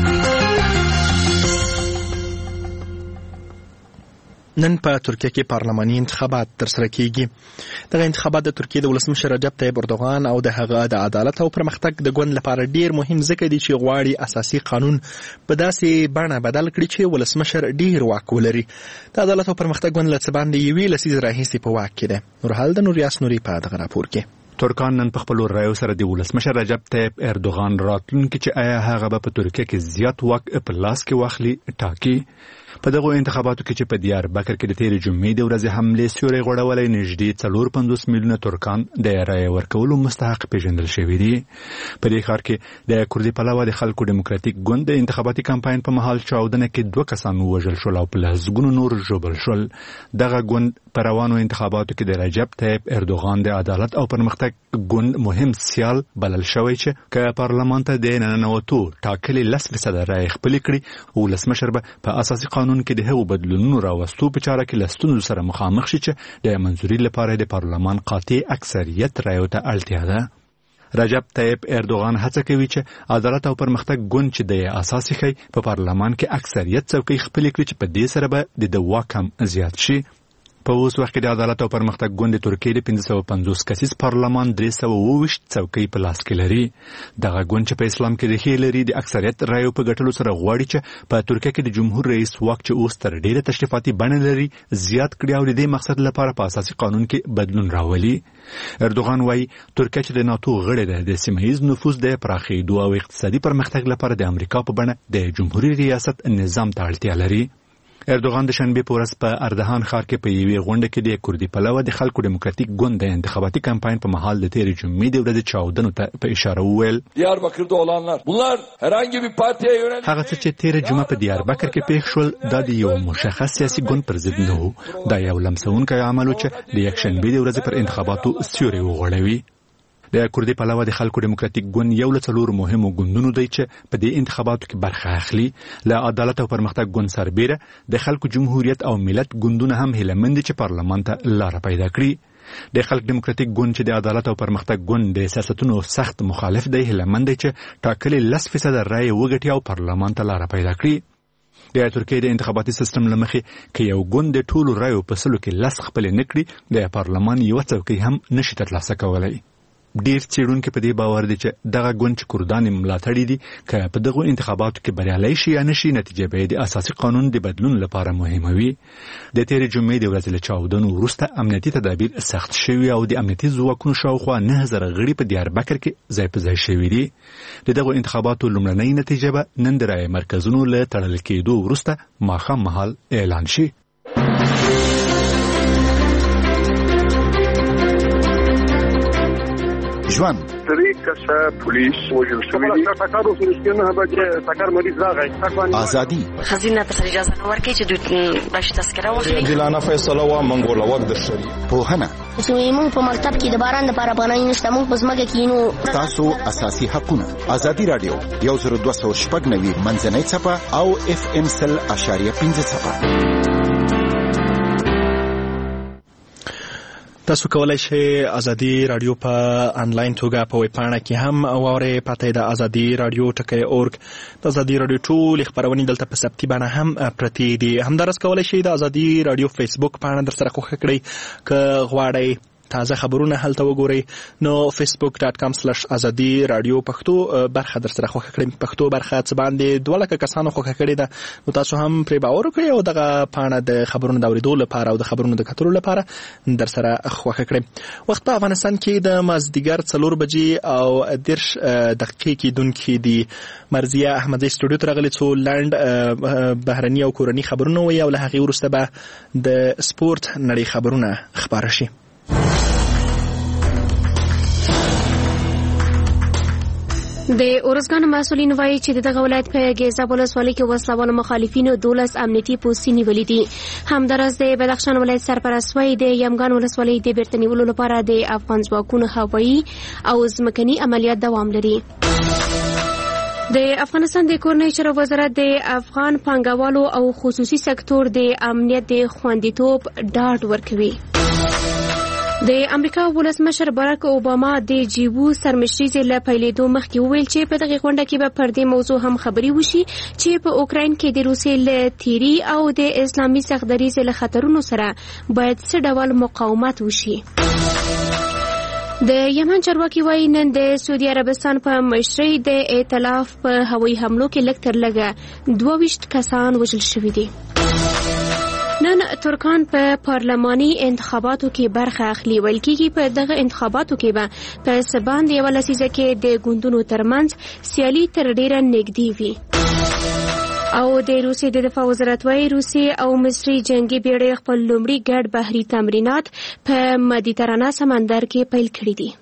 نن په ترکیه کې پارلماني انتخابات ترسره کیږي. دغه انتخابات د ترکیه د ولسمشر رجب طیب اردوغان او د هغه د عدالت او پرمختګ د ګوند لپاره ډیر مهم ځکه دی چې غواړي اساسي قانون په داسې بڼه بدل کړي چې ولسمشر ډیر واک ولري. د عدالت او پرمختګ ګوند له څه باندې یوې لسیزې راهیسې په واک کې دی. نورحال د نوریاس نوري په دغه راپور کې. ترکان نن په خپل رایو سره د ولسمشر رجب طیب اردوغان راتلونکي چې آیا هغه به په ترکیه کې زیات واک په لاس کې واخلي ټاکي. په دغه انتخاباتو کې چې په دیار بکر کې د تیرې جمعې د ورځې حملې سیوری غوړولی نږدې 450 میلیونه ترکان د رایې ورکولو مستحق پیژندل شوي دي. په دې ښار کې د کردي پلوه د خلکو ډیموکراتیک ګوند د انتخاباتي کمپاین په مهال چاودنه کې 2 کسان ووژل شول او په لسګونو نور ژوبل شول. دغه ګوند په روانو انتخاباتو کې د رجب طیب اردوغان د عدالت او پرمختګ ګوند مهم سیال بلل شوی چې که پارلمان ته د ننوتو ټاکلي 10% رایې خپلې کړي ولسمشر به په اساسي قانون کې د هغو بدلونونو راوستو په چاره کې له ستونزو سره مخامخ شي چې د منظوري لپاره د پارلمان قاطع اکثریت رایو ته اړتیا ده. رجب طیب اردوغان هڅه کوي چې عدالت او پرمختګ ګوند چې د اساسي خي په پارلمان کې اکثریت څوکۍ خپلې کړي چې په دې سره به د واک هم زیات شي. په اوس وخت کې د عدالت او پرمختګ ګوند ترکیه د 550 کسیز پارلمان 322 څوکۍ په لاس کې لري. دغه ګوند چې په اسلام کې ریښې لري د اکثریت رایو په ګټلو سره غواړي چې په ترکیه کې د جمهور رئیس واک چې اوس تر ډیره تشریفاتي بڼه لري زیات کړي او د دې مقصد لپاره په اساسي قانون کې بدلون راولي. اردوغان وايي ترکیه چې د ناتو غړی ده د سیمه‌ییز نفوذ د پراخېدو او اقتصادي پرمختګ لپاره د امریکا په بڼه د جمهوریت ریاست نظام ته اړتیا لري. اردوغان د شنبه په ورځ په اردهان ښار کې په یوې غونډه کې د کردي پلوه د خلکو ډیموکراتیک ګوند د انتخاباتي کمپاین په مهال د تیرې جمعې د ورځې چاودنو ته په اشاره وویل دیاربکرdə olanlar bunlar herhangi bir partiye yönelik هغه څه چې تیرې جمعه په دیاربکر کې پیښ شول دا د یو مشخص سیاسي ګوند پر ضد نه و. دا یو لمسونکی عمل و چې د یکشنبې د ورځې پر انتخاباتو سیوری وغوړوي. د کردي پلوه د خلکو ډیموکراتیک ګوند یو له 4 مهمو ګوندونو دی چې په دې انتخاباتو کې برخه اخلي. له عدالت او پرمختګ ګوند سربېره د خلکو جمهوریت او ملت ګوندونه هم هیلهمند چې پارلمان ته لار پیدا کړي. د خلک ډیموکراتیک ګوند چې د عدالت او پرمختګ ګوند د سیاستونو سخت مخالف دی هیلهمند چې ټاکلي 10% رایې وګټي او پارلمان ته لار پیدا کړي. د ترکیه د انتخاباتي سیستم لمخې کې یو ګوند د ټولو رایو په سلو کې 10 خپل نکړي د پارلمان یو څوکۍ هم نشي ترلاسه کولای. ډیر څېړونکي په دې باور دي چې دغه ګوند چې کردان ملاتړي دي که په دغه انتخاباتو کې بریالي شي یا نشي نتیجه به د اساسي قانون د بدلون لپاره مهمه وي. د تیرې جمعې د ورځې له چاودنو وروسته امنیتي تدابیر سخت شوي او د امنیتي ځواکونو شاوخوا 9000 غړي په دیاربکر کې ځای په ځای شوي دي. د دغه انتخاباتو لومړنۍ نتیجه به نن د رایې مرکزونو له تړل کېدو وروسته ماښام مهال اعلان شي. ژوند 3 کسه پولیس وژل شوي دي. ټکر وسو نه به ټکر مریض راغی. ازادي خزینه ته اجازه نه ورکړي چې دوی بشي تذکره واخلي. عادلانه فیصله و منګوله وخت د شری پوهنه موږ په مکتب کې د باران لپاره پناه نشته. موږ په ځمکه کې نو تاسو اساسي حقونه. ازادي رادیو 102.9 منځنۍ څپه او FM 100.5 څپه. تاسو کولای شئ ازادي رادیو په انلاین توګه په ویب پاڼه کې هم واورئ. پته د ازادي رادیو .org د ازادي رادیو ټول خبرونه دلته په ثبتي بڼه هم پرتې دي. همدارس کولای شئ د ازادي رادیو فیسبوک پاڼه در سره خوښه کړئ که غواړئ تازه خبرونه هلته وګورئ. نو facebook.com/azadi radio پښتو برخه در سره خوښه کړئ. پښتو برخه څه باندې 200 کسانو خوښه کړې ده. نو تاسو هم پرې باور وکړئ او دغه پاڼه د خبرونو د اورېدو لپاره او د خبرونو د کتلو لپاره در سره خوښه کړئ. وخت په افغانستان کې د مازدیګر 4 بجې او 10 دقیقې کېدونکې دي. مرضیه احمدی سټوډیو ته راغلې څو لنډ بهرني او کورني خبرونه وي او له هغې وروسته به د سپورت نړۍ خبرونه خپاره شي. د اورزګان مسؤلین وایي چې دغه ولایت په ګیزاب ولسوالۍ کې وسلوال مخالفینو 12 امنیتي پوستې نیولې دي. همدارس د بدخشان ولایت سرپرست وایي د یمګان ولسوالۍ د بیرته نیولو لپاره د افغان ځواکونو هوایي او ځمکني عملیات دوام لري. د افغانستان د کورنۍ چارو وزارت د افغان پانګوالو او خصوصي سکتور د امنیت د خوندیتوب ډاډ ورکوي. د امریکا ولسمشر باراک اوباما د جیبو سرمشري له پیلېدو مخکې وویل چې په دغه غونډه کې به پر دې موضوع هم خبرې وشي چې په اوکراین کې د روسیې له تیری او د اسلامي سختدریځ له خطرونو سره باید څه ډول مقاومت وشي. د یمن چارواکي وایي نن د سعودي عربستان په مشرۍ د ائتلاف په هوایي حملو کې لږ تر لږه 22 کسان وژل شوي دي. نن ترکان په پارلماني انتخاباتو کې برخه اخلي. ویل کېږي په دغه انتخاباتو کې به په سباند یوه لسیزه کې د ګوندونو ترمنځ سیالي تر ډیره نږدې وي. او د روسیې د دفاع وزارت وایي روسیې او مصري جنگي بیړۍ خپل لومړي ګډ بحري تمرینات په مدیترانه سمندر کې پیل کړي دي.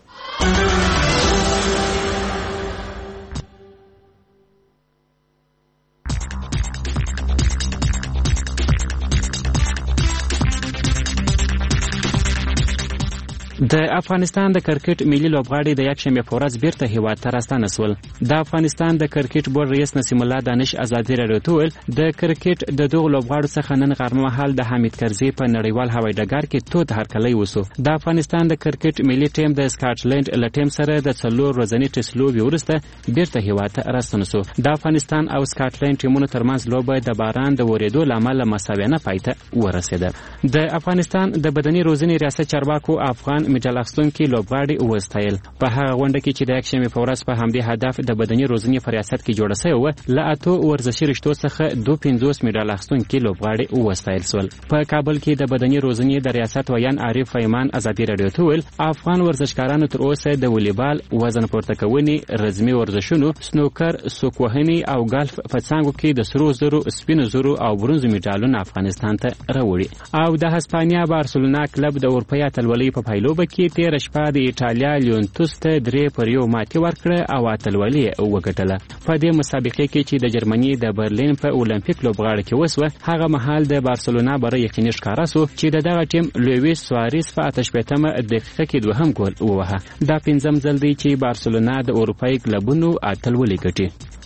د افغانستان د کرکټ ملي لوبغاړي د یکشنبه په ورځ بیرته هیواد ته راستانه سول. د افغانستان د کرکټ بورډ رئیس نسیم الله دانش ازادي راډیو ته ویل د کرکټ د دغه لوبغاړو څخه نن غرمه مهال د حمید کرزي په نړیوال هوایي ډګر کې تود هرکلی وسو. د افغانستان د کرکټ ملي ټیم د سکاټلند له ټیم سره د 4 ورځني ټیسټ لوبې وروسته بیرته هیواد ته راستانه سو. د افغانستان او سکاټلند ټیمونو ترمنځ لوبه د باران د ورېدو لامل مساویانه پایته ورسېده. د افغانستان د بدني روزنې ریاست چارواکو افغان میډال اخیستونکي لوبغاړي وستایل. په هغه غونډه کې چې د یکشنبه په ورځ په همدې هدف د بدني روزنې په ریاست کې جوړه شوې وه له 8 ورزشي رشتو څخه 52 میډال اخیستونکي لوبغاړي وستایل سول. په کابل کې د بدني روزنې د ریاست ویان عارف ایمان ازادي راډیو ته ویل افغان ورزشکارانو تر اوسه د والیبال، وزن پورته کوونې، رزمي ورزشونو، سنوکر، سوکوهنې او ګالف په څانګو کې د سرو زرو، سپینو زرو او برونزو میډالونه افغانستان ته راوړي. او د هسپانیا بارسلونا کلب د اروپا اتلولۍ په پایلوبه کې تیر شپه د ایټالیا لیونتوس ته 3-1 ماتې ورکړه او اتلولي وګټله. په دې مسابقه کې چې د جرمني د برلین په اولمپیک لوبغاړي کې وسوه هغه مهال د بارسلونا بره یقیني ښکارا سو چې دغه ټیم لویس سواريز په 88مه دقیقه کې دوهم ګول ووهه. دا 5م ځل دی چې بارسلونا د اروپایي کلبونو اتلولي ګټي.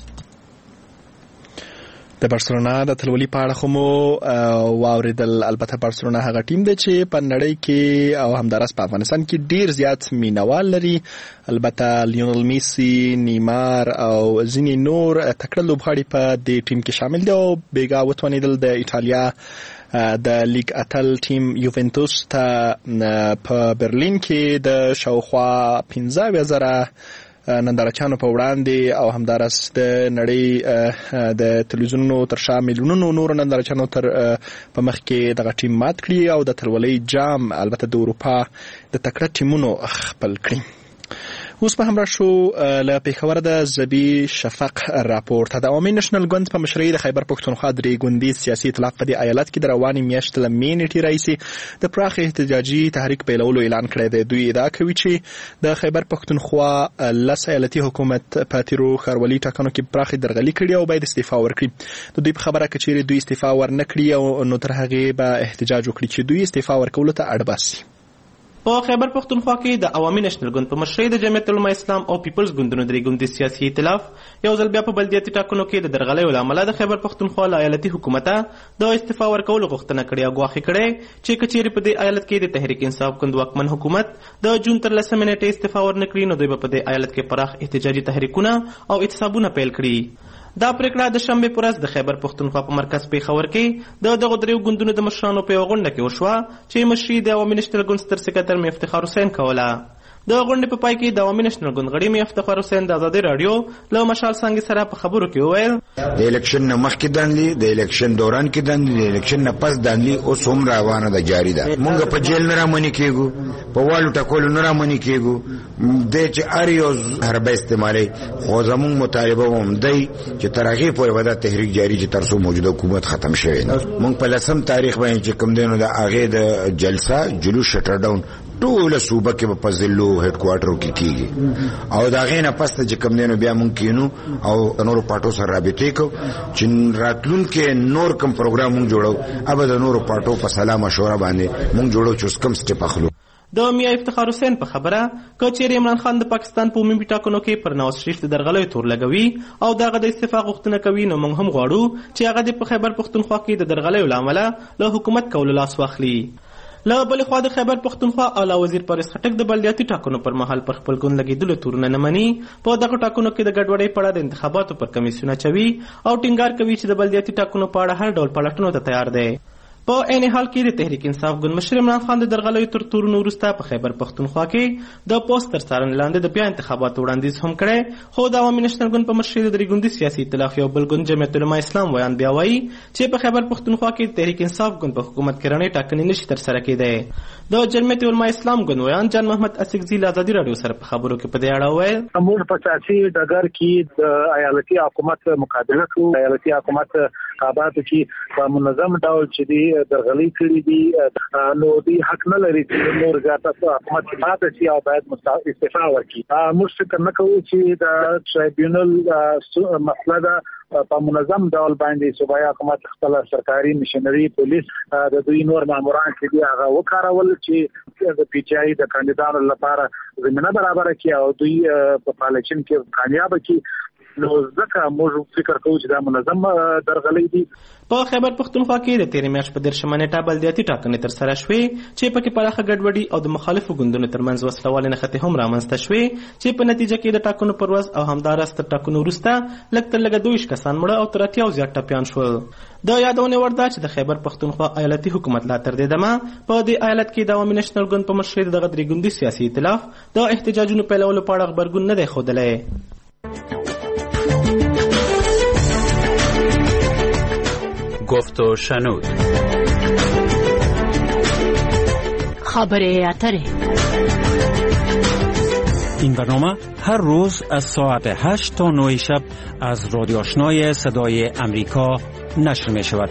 د بارسلونا د اتلولي په اړه خو مو واوریدل. البته بارسلونا هغه ټیم دی چې په نړۍ کې او همدارس په افغانستان کې ډیر زیات مینوال لري. البته لیونل میسی، نیمار او ځینې نور تکړه لوبغاړي په دې ټیم کې شامل دي او بیګا وتوانیدل د ایټالیا د لیگ اتل ټیم یوونتوس ته په برلین کې د شاوخوا 15,000 نندارچیانو په وړاندې او همدارس د نړۍ د تلویزیونونو تر شا میلیونونو نور نندارچیانو تر په مخ کې دغه ټیم مات کړي او د اتلولۍ جام البته د اروپا د تکړه ټیمونو خپل کړي. اوس په همراه شو له پېښور د زبی شفق راپورټ. د عوامي نېشنل ګوند په مشرۍ د خیبر پښتونخوا درې ګوندیز سیاسي ائتلاف په دې ایالت کې د روانې میاشتې له مې نېټې راهیسې د پراخ احتجاجي تحریک پیلولو اعلان کړی دی. دوی ادعا کوي چې د خیبر پښتونخوا 10 ایالتي حکومت په تیرو ښاروالي ټاکنو کې پراخې درغلي کړې او باید استعفا ورکړي. د دوی په خبره که چیرې دوی استعفا ورنه کړي او نو تر هغې به احتجاج وکړي چې دوی استعفا ورکولو ته اړ باسي. په خیبر پښتونخوا کې د عوامي نېشنل ګوند په مشرۍ د جمعیت العلماء اسلام او پیپلز ګوندونو درې ګوندي سیاسي ائتلاف یو ځل بیا په بلدیاتي ټاکنو کې د درغلیو له امله د خیبر پښتونخوا له ایالتي حکومته د استعفا ورکولو غوښتنه کړې او ګواښ کړی چې که چیرې په دې ایالت کې د تحریک انصاف ګوند واکمن حکومت د جون تر 10 نیټې استعفا ورنه کړي نو دوی به په دې ایالت کې پراخ احتجاجي تحریکونه او اعتصابونه پیل کړي. دا پریکړه د شنبې په ورځ د خیبر پښتونخوا په مرکز پیښور کې د دغو دریو ګوندونو د مشرانو په یوه غونډه کې وشوه چې مشري د عوامي نېشنل ګوند ستر سکرټر مې افتخار حسین کوله. د غونډې په پای کې د عوامي نېشنل ګوند غړي مې افتخار حسین د ازادي راډیو له مشال څنګه سره په خبرو کې وویل د الیکشن نه مخکې دانلي د الیکشن دوران کې دانلي د الیکشن نه پس دانلي اوس هم روانه ده جاری ده. مونږ په جیل نه رامنې کېږو په والو ټکولو نه رامنې کېږو د چې هر یو حربه استعمالي خو زمونږ مطالبه هم دی چې تر هغې پورې به دا تحریک جاري چې تر څو موجوده حکومت ختم شوی نه. مونږ په 10 تاریخ باندې چې کوم دی نو د هغې د جلسه جلوس شټر ډاون ټوله صوبه کې په ضلعو هډ کوارټرو کې کېږي او د هغې نه پس ته چې کوم دی نو بیا مونږ کینو او نورو پارټو سره رابطې کوو چې راتلونکي نور کوم پروګرام مونږ جوړو ابه د نورو پارټو په سلا مشوره باندې مونږ جوړو چې اوس کوم سټپ اخلو. د میا افتخار حسین په خبره که چیرې عمران خان د پاکستان په عمومي ټاکنو کې پر نواز شریف د درغلیو تور لګوي او دغه د استعفا غوښتنه کوي نو موږ هم غواړو چې هغه د خیبر پښتونخوا کې د درغلیو له امله له حکومت کولو لاس واخلي. له بلې خوا د خیبر پښتونخوا اعلی وزیر پاریس خټک د بلدیاتي ټاکنو پر مهال پر خپل ګوند لګېدلو تورونه نه مني. په دغه ټاکنو کې د ګډوډۍ په اړه د انتخاباتو پر کمیسیون اچوي او ټینګار کوي چې د بلدیاتي ټاکنو په اړه هر ډول پلټنو ته تیار دی. په عین حال کې د تحریک انصاف ګوند مشر عمران خان د درغلیو تر تورونو وروسته په خیبر پښتونخوا کې د پوسټ تر څارنې لاندې د بیا انتخاباتو وړاندیز هم کړی خو د عوامي نېشنل ګوند په مشرۍ د درې ګوندي سیاسي ائتلاف یو بل ګوند جمعیت العلماء اسلام ویان بیا وایي چې په خیبر پښتونخوا کې د تحریک انصاف ګوند په حکومت کې رڼې ټاکنې نشي ترسره کېدی. د جمعیت العلماء اسلام ګوند ویان جان محمد اسقزي له ازادي راډیو سره په خبرو کې په دې اړه وویل موږ په سیاسي ډګر کې د ایالتي حکومت مقابله کوو. ایالتي حکومت کابل کې په منظم ډول چې دی درغلي کړي دي نو دی حق نه لري چې نور زیاته حکومت کې پاتې شي او باید استعفا ورکړي. موږ فکر نه کوو چې د ټریبیونل مسله ده په منظم ډول باندې صوبایي حکومت خپل سرکاري مشنري پولیس د دوی نور ماموران چې دی هغه وکارول چې د پی ټی آی د کاندیدانو لپاره زمينه برابر کړي او دوی په الیکشن کې کامیاب کړي. نو ځکه موږ فکر کوو چې دا منظم درغلي دي. په خیبر پښتونخوا کې د تیرې میاشتې په 13 نیټه بلدیاتي ټاکنې ترسره شوې چې پکې پراخه ګډوډي او د مخالفو ګوندونو ترمنځ وسلوالې نښتې هم رامنځته شوې چې په نتیجه کې د ټاکنو پر ورځ او همداراز تر ټاکنو وروسته لږ تر لږه 22 کسان مړه او تر 80 زیات ټپیان شول. د یادونې وړ ده چې د خیبر پښتونخوا ایالتي حکومت لا تر دې دمه په دې ایالت کې د عوامي نېشنل ګوند په مشرۍ دغه درې ګوندي سیاسي ائتلاف د احتجاجونو پیلولو په اړه غبرګون نه دی ښودلی. گفت و شنود خبر اتره. این برنامه هر روز از ساعت 8 تا 9 شب از رادیو آشنای صدای امریکا نشر می شود.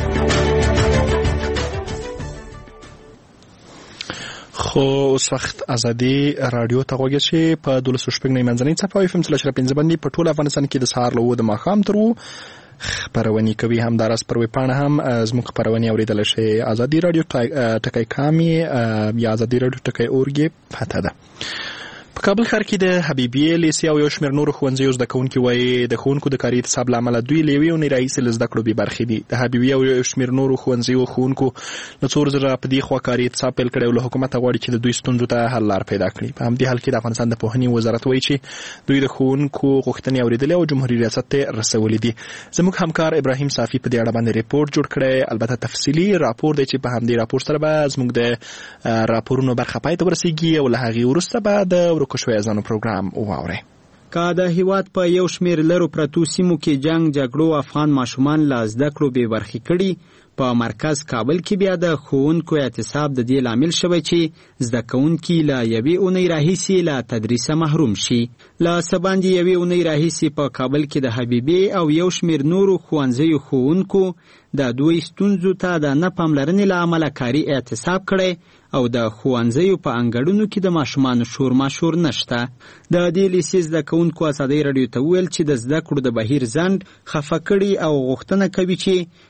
خو اوس وخت ازادي رادیو ته غوږی چې په 12 منځنۍ صفحه اف ام 3.5 باندې په ټول افغانستان کې د سهار له 2 د ماښام تر خبرونه کوي. همداراز پروي پاڼه هم زموږ خبرونه اوریدل شي. ازادي رادیو ټکای کامي یا ازادي رادیو ټکای اورګي پته ده. په کابل ښار کې د حبیبیه لیسې او یو شمېر نورو ښوونځیو زده کوونکي وایي د ښوونکو د کاري اعتصاب له امله دوی له یوې اونۍ راهیسې له زده کړو بې برخې دي. د حبیبیه او یو شمېر نورو ښوونځیو ښوونکو له څو ورځو په دې خوا کاري اعتصاب پیل کړی او له حکومته غواړي چې د دوی ستونزو ته حل لار پیدا کړي. په همدې حال کې د افغانستان د پوهنې وزارت وایي چې دوی د ښوونکو غوښتنې اورېدلې او جمهوري ریاست ته رسولې دي. زموږ همکار ابراهیم صافي په دې اړه باندې ریپورت جوړ کړی. البته تفصیلي راپور دی چې په همدې راپور سره به زموږ د راپورونو برخه پای ته ورسیږي او له هغې وروسته به د ورکو شویو اذانو پروګرام واورئ. که د هیواد په یو شمېر لرو پرتو سیمو کې جنگ جګړو افغان ماشومان له زده کړو بې برخې کړي، په مرکز کابل کې بیا د ښوونکو اعتصاب د دې لامل شوی چې زده کوونکي له یوې اونۍ راهیسې له تدریسه محروم شي. له څه باندې یوې اونۍ راهیسې په کابل کې د حبیبي او یو شمېر نورو ښوونځیو ښوونکو د دوی ستونزو ته د نه پاملرنې له امله کاري اعتصاب کړی او د ښوونځیو په انګړونو کې د ماشومانو شور ماشور نشته. د دې لیسې زده کوونکو ازادۍ راډیو ته وویل چې د زده کړو د بهیر ځنډ خفه کړي او غوښتنه کوي چې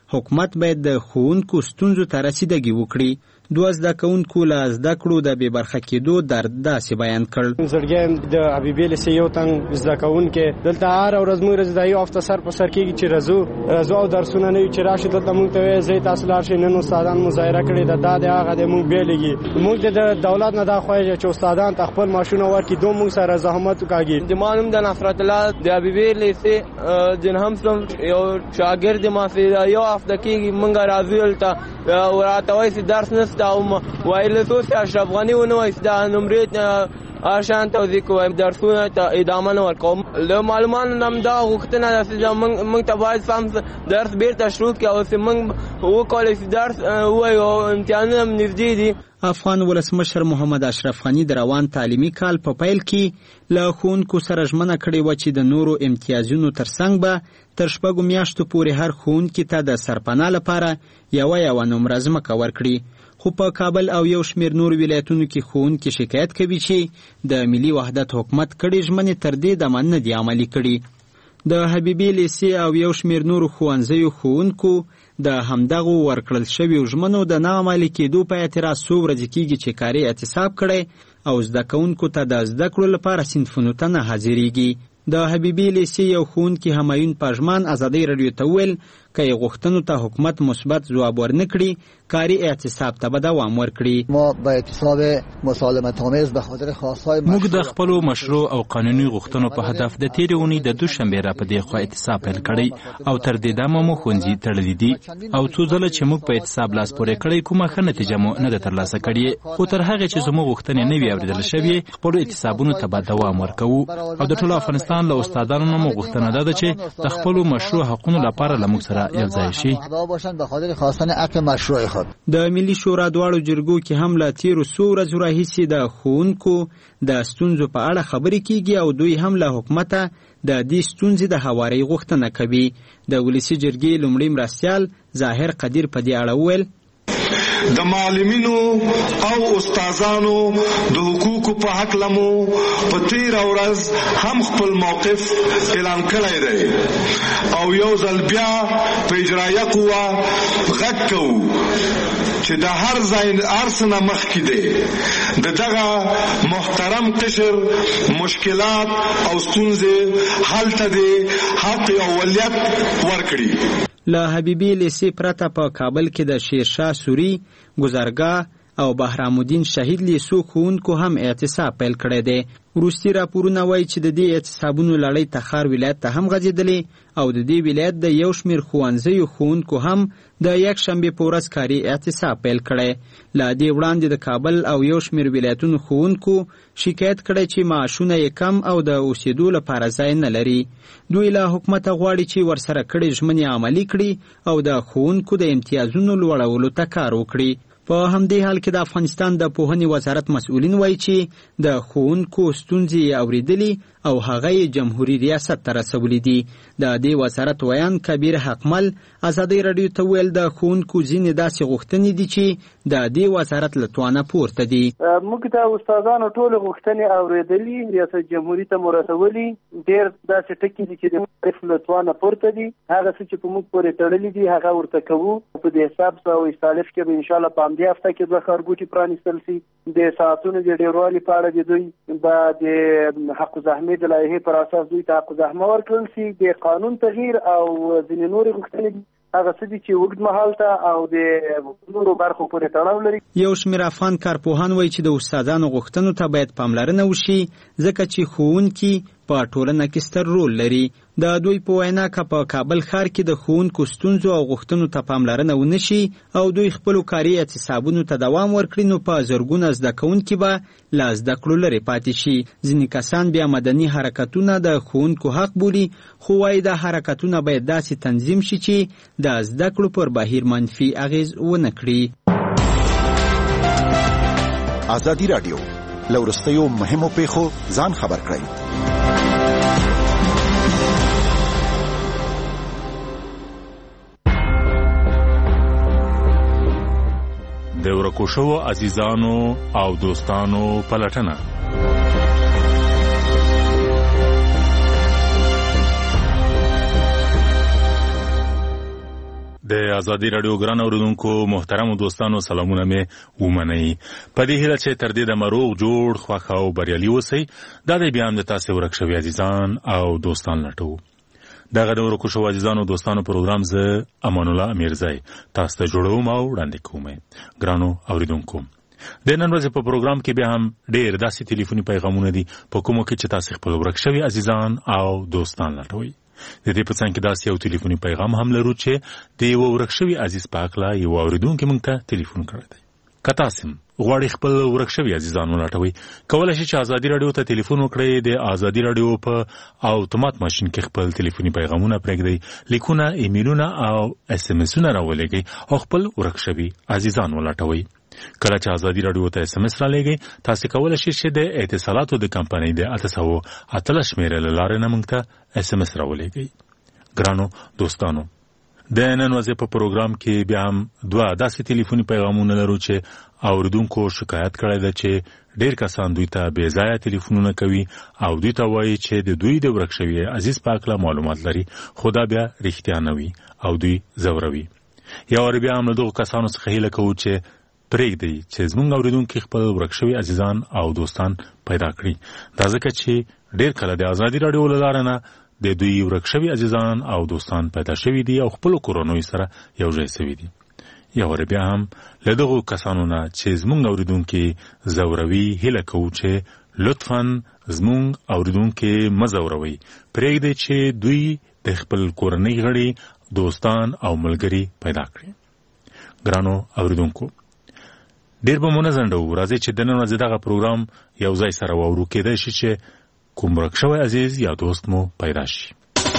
حکومت باید د ښوونکو ستونزو ته رسیدګي وکړي. دوه زده کوونکو له زده کړو د بې برخه کېدو درد داسې بیان کړ. زړګی د حبیبي لیسې یو تن زده کوونکی دلته هر ورځ موږ رضایي هفته سر په سر کېږي چې رضو او درسونه نه وي چې راشي دلته موږ ته وایي زه تاسو لاړ شئ. نن استادان مظاهره کړې ده دا د هغه د موږ بیلېږي. موږ د دولت نه دا خوښه چې استادان ته خپل معاشونه ورکړي دو موږ سره زحمت وکاږي. زما نوم د نصرت الله د حبیبي لیسې جن هم سم یو شاګرد ما فی یو هفته کېږي موږ راځو دلته راته وایي چې درس نشته او وایي څو اشرف غني ونه وایي دا نمرې آشان توضیح کوم درسونه ته ادامه نه ورکوم. له معلوماتو نم دا غوښتنه ده چې موږ ته باید سم درس بیرته شروع کړو او چې موږ وکولای شو درس وایو امتحانونه نږدې دي. افغان ولسمشر محمد اشرف غني د روان تعلیمي کال په پیل کې له ښوونکو سره ژمنه کړې وه چې د نورو امتیازونو ترڅنګ به تر 6 میاشتو پورې هر ښوونکي ته د سرپناه لپاره یوه نومره ځمکه ورکړي. خو په کابل او یو شمېر نور ولایتونو کې ښوونکي شکایت کوي چې د ملي وحدت حکومت کړي ژمنې تر دې دمه نه دي عملي کړي. د حبیبي لیسې او یو شمېر نورو ښوونځیو ښوونکو د همدغو ورکړل شویو ژمنو د نه عملي کېدو په اعتراض څو ورځې کېږي چې کاري اعتصاب کړی او زده کوونکو ته د زده کړو لپاره صنفونو ته نه حاضرېږي. د حبیبي لیسې یو ښوونکي همایون پژمان ازادۍ راډیو ته وویل که یې غوښتنو ته حکومت مثبت ځواب ورنه کړي کاري اعتصاب ته به دوام ورکړي. ما با اعتصاب مسالمت آمیز به خاطر خواستهای موږ د خپلو مشروع او قانوني غوښتنو په هدف د تېرې اونۍ د دوشنبې را په دې خوا اعتصاب پیل کړی او تر دې دمه مو ښوونځي تړلي دي او څو ځله چې موږ په اعتصاب لاس پورې کړی کومه ښه نتیجه مو نه ده ترلاسه کړې. خو تر هغې چې زموږ غوښتنې نه وي اورېدل شوې خپلو اعتصابونو ته به دوام ورکوو او د ټول افغانستان له استادانو نه مو غوښتنه ده چې د خپلو مشروع حقونو لپاره له موږ سره یوځای شي. د ملي شورا دواړو جرګو کې هم له تیرو څو ورځو راهیسې د ښوونکو د ستونزو په اړه خبرې کیږي او دوی هم له حکومته د دې ستونزې د هوارۍ غوښتنه کوي. د ولسي جرګې لومړی مرستیال ظاهر قدیر په دې اړه وویل د معلمینو او استادانو د حقوقو په حق لمو په تیر ورځ هم خپل موقف اعلان کړی دی او یو ځل بیا په اجرایه قوه غږ کوو چې د هر ځای ارسنه مخکې دی د دغه محترم قشر مشکلات او ستونزې حل ته دی حق اولویت ورکړي. له حبیبي لیسې پرته په کابل کې د شیرشاه سوري، گذرګاه او بهرام الدین شهید لیسو ښوونکو هم اعتصاب پیل کړی دی. وروستي راپورونه وایي چې د دې اعتصابونو لړۍ تخار ولایت ته هم غځېدلې او د دې ولایت د یو شمېر ښوونځیو ښوونکو هم د یکشنبې په ورځ کاري اعتصاب پیل کړی. له دې وړاندې د کابل او یو شمېر ولایتونو ښوونکو شکایت کړی چې معاشونه یې کم او د اوسېدو لپاره ځای نه لري. دوی له حکومته غواړي چې ورسره کړي ژمنې عملي کړي او د ښوونکو د امتیازونو لوړولو ته کار وکړي. په همدې حال کې د افغانستان د پوهنې وزارت مسؤلین وایي چې د ښوونکو ستونزې یې اورېدلې او هغه یې جمهوري ریاست ته رسولي دي. د دې وزارت ویان کبیر حقمل ازادۍ راډیو ته ویل د ښوونکو ځینې داسې غوښتنې دي چې د دې وزارت له توانه پورته دي. موږ د استادانو ټولې غوښتنې اورېدلې، ریاست جمهوري ته مو رسولي. ډېر داسې ټکي دي چې د مختلف له توانه پورته دي. هغه څه چې په موږ پورې تړلي دي هغه ورته کوو. په دې حساب او استالف کې به انشاءالله په همدې هفته کې دوه ښارګوټي پرانیستل شي. د ساعتونو د ډېروالي په اړه د دوی به د حق الزحمې د لایحې پر اساس دوی ته حق الزحمه ورکړل شي. د قانون تغییر او ځینې نورې غوښتنې هغه څه دي چې اوږد مهال ته او د نورو برخو پورې تړاو لري. یو شمېر افغان کارپوهان وایي چې د استادانو غوښتنو ته باید پاملرنه وشي ځکه چې ښوونکي په ټولنه کې ستر رول لري. د دوی په وینا که په کابل ښار کې د ښوونکو ستونزو او غوښتنو ته پاملرنه ونه شي او دوی خپلو کاري اعتصابونو ته دوام ورکړي نو په زرګونه زده کوونکي به له زده کړو لرې پاتې شي. ځینې کسان بیا مدني حرکتونه د ښوونکو حق بولي، خو وایي دا حرکتونه باید داسې تنظیم شي چې د زده کړو پر بهیر منفي اغیز ونه کړي. ازادي راډیو له وروستیو مهمو پیښو ځان خبر کړئ. د ورکو شوو عزیزانو او دوستانو پلټنه. د ازادي رادیو ګران اوریدونکو محترم دوستانو سلامونه مې ومنئ. په دې هیله چې تر دې د مروغ جوړ خوښ او بریالي اوسئ. دا د بیا هم د تاسې ورک شوي عزیزان او دوستان لټوو. دغه د ورکو شوو عزیزانو دوستانو پروګرام زه امان الله امیرزی تاسو ته جوړوم او وړاندې کوم. ګرانو اوریدونکو، د نن ورځې په پروګرام کې بیا هم ډېر داسې ټلیفوني پیغامونه دي په کومو کې چې تاسې خپل ورک شوي عزیزان او دوستان لټوئ. د دې په څنګ کې داسې یو ټلیفوني پیغام هم لرو چې د یو ورک شوي عزیز په هکله یو اورېدونکي موږ ته ټلیفون کړی دی. که تاسې هم غواړئ خپل ورک شوي عزیزان ولټوئ، کولی شئ چې ازادي راډیو ته ټلیفون وکړئ. د ازادي راډیو په اتومات ماشین کې خپل ټلیفوني پیغامونه پرېږدئ، لیکونه، ایمیلونه او اس ام اسونه راولېږئ او خپل ورک شوي عزیزان ولټوئ. کله چې ازادي راډیو ته اس ام اس رالیږئ، تاسې کولی شئ چې د اتصالاتو د کمپنۍ د 818 شمېرې له لارې نه موږ ته اس ام اس راولېږئ. ګرانو دوستانو، د نن ورځې په پروګرام کې بیا هم دوه داسې ټلیفوني پیغامونه لرو چې اوریدونکو شکایت کړی ده چې ډېر کسان دوی ته بې ځایه ټلیفونونه کوي او دوی ته وایي چې د دوی د ورک شوي عزیز په هکله معلومات لري، خو دا بیا رښتیا نه وي او دوی ځوروي. یا وارې بیا هم له دغو کسانو څخه هیله کوو چې پرېږدئ چې زموږ اوریدونکي خپل ورک شوي عزیزان او دوستان پیدا کړي. دا ځکه چې ډېر کله د ازادي راډیو له لارې نه د دوی ورک شوي عزیزان او دوستان پیدا شوي دي او خپلو کورنیو سره یو ځای شوي دي. یا وارې بیا هم له دغو کسانو نه چې زموږ اوریدونکي ځوروي هیله کوو چې لطفا زموږ اوریدونکي مه ځوروئ. پرېږدئ چې دوی د خپل کورنۍ غړي، دوستان او ملګري پیدا کړي. ګرانو اوریدونکو، ډېر به مو نه ځنډوو، راځئ چې د نن ورځې دغه پروګرام یو ځای سره واورو. کېدای شي چې کوم ورک شوی عزیز یا دوست مو پیدا شي.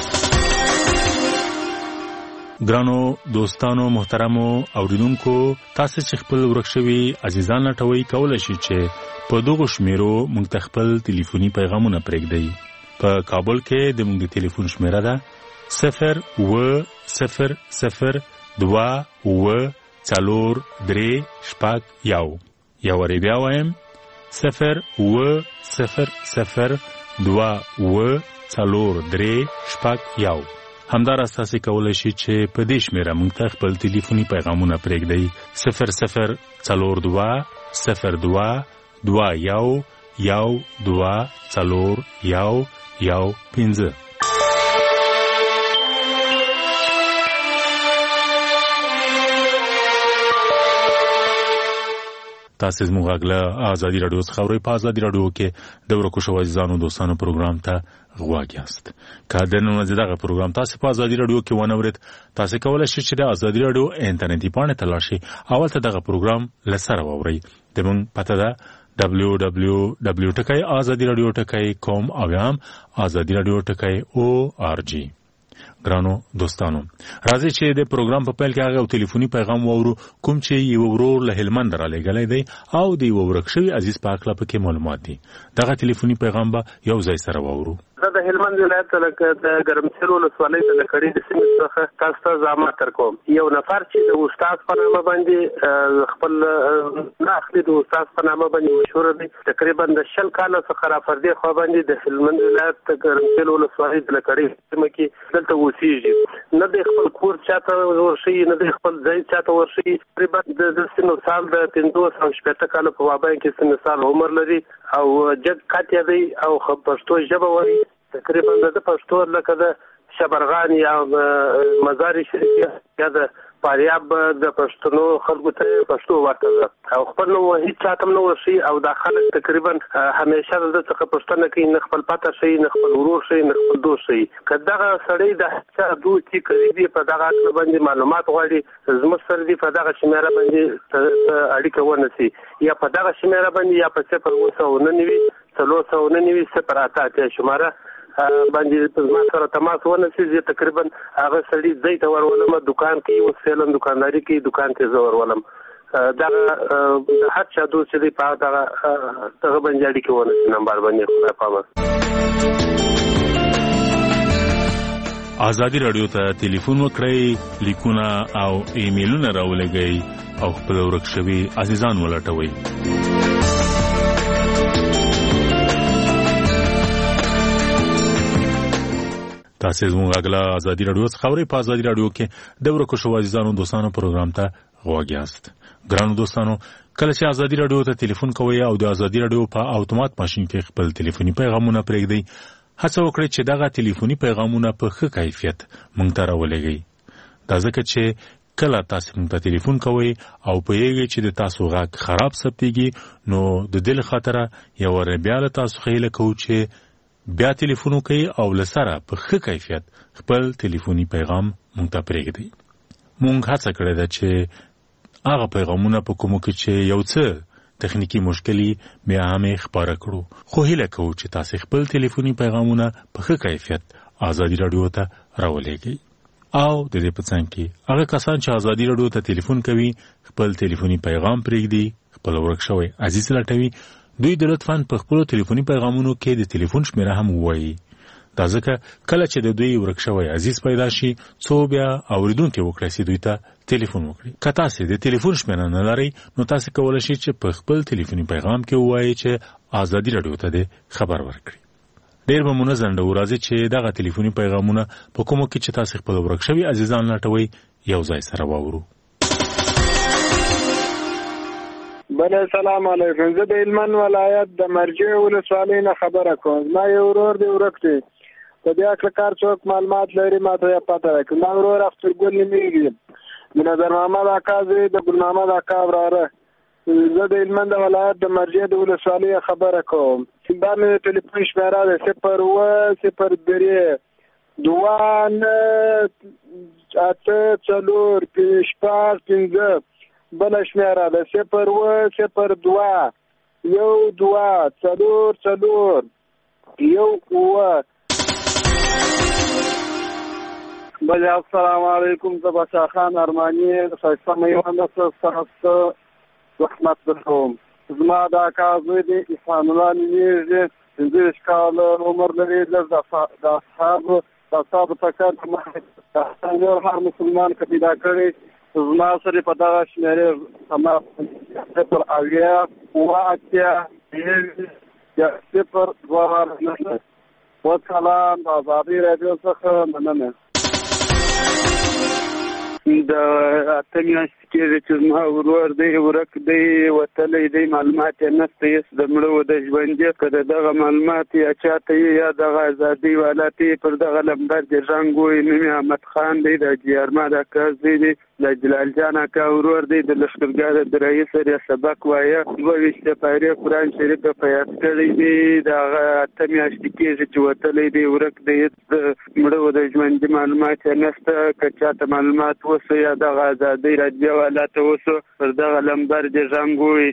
ګرانو دوستانو محترمو اوریدونکو، تاسې چې خپل ورک شوي عزیزان لټوئ، کولی شئ چې په دغو شمیرو موږ ته خپل ټلیفوني پیغامونه پرېږدئ. په کابل کې د موږ د ټلیفون شمیره ده 02002 څلور درې شپږ یو. یا وارې بیا وایم 02002 څلور درې شپږ یو. همداراز تاسې کولی شئ چې په دې شمېره موږ ته خپل ټلیفوني پیغامونه پرېږدئ 0022122 تاسې زموږ غږ له ازادي راډیو څخه اورئ. په ازادي راډیو کې د ورکو شوو عزیزانو دوستانو پروګرام ته غوږ یاست. که د نن ورځې دغه پروګرام تاسې په ازادي راډیو کې ونه اورېد، تاسې کولی شئ چې د ازادي راډیو انټرنیټي پاڼې ته لاړ شئ او هلته دغه پروګرام له سره واورئ. زموږ پته ده www.azadiradio.com او یا هم azadiradio.org. ګرانو دوستانو، راځئ چې د پروګرام په پیل کې هغه ټلیفوني پیغام واورو کوم چې یو ورور له هلمند رالیږلی دی او د یو ورک شوي عزیز په هکله پکې معلومات دي. دغه ټلیفوني پیغام به یو ځای سره واورو. زه د هلمند ولایت د ګرمسیر ولسوالۍ د لکړې د سیمې څخه تاسو ته زحمت درکوم. یو نفر چې د استاد په نامه باندې خپل نه اخلي، د استاد په نامه باندې مشهور دی، تقریبا د 20 کاله څخه رافردې خوا باندې د هلمند ولایت د ګرمسیر ولسوالۍ د لکړې سیمه کې دلته اوسېږي. نه د خپل کور چاته ورشي، نه د خپل ځای چاته ورشي. تقریبا د سن سال د 560 کاله په وابه کې سن سال عمر لري او جګ قاطع دی او پښتو ژبه وایي. تقریبا د پښتو لکه د شبرغان یا مزار شریف یا د فاریاب د پښتنو خلکو ته پښتو ورته ده او خپل نو هیڅ چاته نه ورشي او دا خلک تقریبا همیشه د څخه پښتنه کوي، نه خپل پته شي، نه خپل ورور شي، نه خپل دوست شي. که دغه سړی د چا دوی چې قریبي په دغه باندې معلومات غواړي، زموږ سره دی په دغه شمیره باندې اړیکه ونیسي، یا په دغه شمیره باندې یا په 029 شماره باندې ما سره تماس ونیسي. زه تقریبا هغه سړي ځای ته ورولم، دکان کې اوس فعلا دکانداري کوي، دکان ته زه ورولم. دغه هر چا دوست چې دی په دغه باندې اړیکه ونیسي نمبر باندې. خدای پامه. ازادي راډیو ته ټلیفون وکړئ، لیکونه او ایمیلونه راولېږئ او خپل ورک شوي عزیزان ولټوئ. تاسو زموږ غلا ازادي رادیو څخه خبرې په ازادي رادیو کې د ورکو شو عزیزانو دوستانو پروګرام ته غوږ یاست. ګرانو دوستانو، کله چې ازادي رادیو ته ټلیفون کوئ او د ازادي رادیو په اتومات ماشين کې خپل ټلیفوني پیغامونه پرېږدئ، هڅه وکړئ چې دغه ټلیفوني پیغامونه په ښه کیفیت مونږ ته راولېږئ. دا ځکه چې کله تاسو مونږ ته ټلیفون کوئ او پوهیږئ چې د تاسو غږ خراب ثبتېږي، نو د دې خاطره یو ور بیا له تاسو خیله کوو چې بیا ټلیفون وکړئ او لسره په ښه کیفیت خپل ټلیفوني پیغام مونږ ته پرېږدئ. مونږ هڅه کړې ده چې هغه پیغامونه په کومو کې چې یو څه تخنیکی مشکلی بیا هم خبره کړو، خو هیله کوو چې تاسو خپل ټلیفوني پیغامونه په ښه کیفیت ازادي رادیو ته راولېږئ. او د دې په څنګ کې هغه کسان چې ازادي رادیو ته ټلیفون کوي خپل ټلیفوني پیغام پرېږدي، خپل ورک شوی عزیز لټوي، دوی د لطفاً په خپل ټلیفوني پیغامونو کې د ټلیفون شمیره هم ووایي. دا ځکه کله چې د دوی ورک شوی عزیز پیدا شي، څو بیا اوریدونکي وکړي چې دوی ته ټلیفون وکړي. که تاسو د ټلیفون شمیره نه لرئ، نو تاسو کولی شئ چې په خپل ټلیفوني پیغام کې ووایي چې ازادي رادیو ته د خبر ورکړي. ډېر به مونږ زنده ورازي چې دغه ټلیفوني پیغامونه په کومو کې چې تاسو خپل ورک شوی عزیزان لټوي یو ځای سره واورو. بله، سلام علیکم. زه د هلمند ولایت د مرجع ولسوالۍ نه خبره کوم. ما یو ورور دی ورک دی. په دې اړه کار څوک معلومات لري ما ته یې پته راکړي. ما ورور اخترګل نومیږي، د نظر محمد اکا زوی د ګل محمد اکا وراره. زه د هلمند ولایت د مرجع د ولسوالۍ خبره کوم. دا مې ټلیفون شمیره ده 0102845 بل شمیره ده 01242 بل. السلام علیکم. زباشا خان ارمانی شایسته میوانده سره رحمت بخوم. زما د اکا زوی دی احسان الله نومیږي، 15 کاله عمر لري. د اصحابو تکر یو هر مسلمان که پیدا کړي زما سره په دغه شمیرې سما 0 وسلام. د ازادي رادیو څخه مننه. د اته میاشتې کېږي چې زما ورور دی ورک دی، وتلی دی، معلومات یې نشته هېڅ د مړه و د ژوندي. که د دغه معلومات یا چاته یا دغه ازادي والا ته پر دغه لمبر د رنګ وایي. نوم یې احمد خان دی، د حاجي ارماد اکا زوی دی، د جلال جان اکا ورور دی. د لښکرګاه د رئیس سره سبق وایه. 22 پارې قرآن شریف په یاد کړی دی. د هغه اته میاشتې کېږي چې وتلی دی ورک دی، هېڅ د مړه و د ژوندي معلومات یې نشته. که چاته معلومات یا دغه ازادي رادیو والا ته وسو پر دغه لمبر د رنګ وایي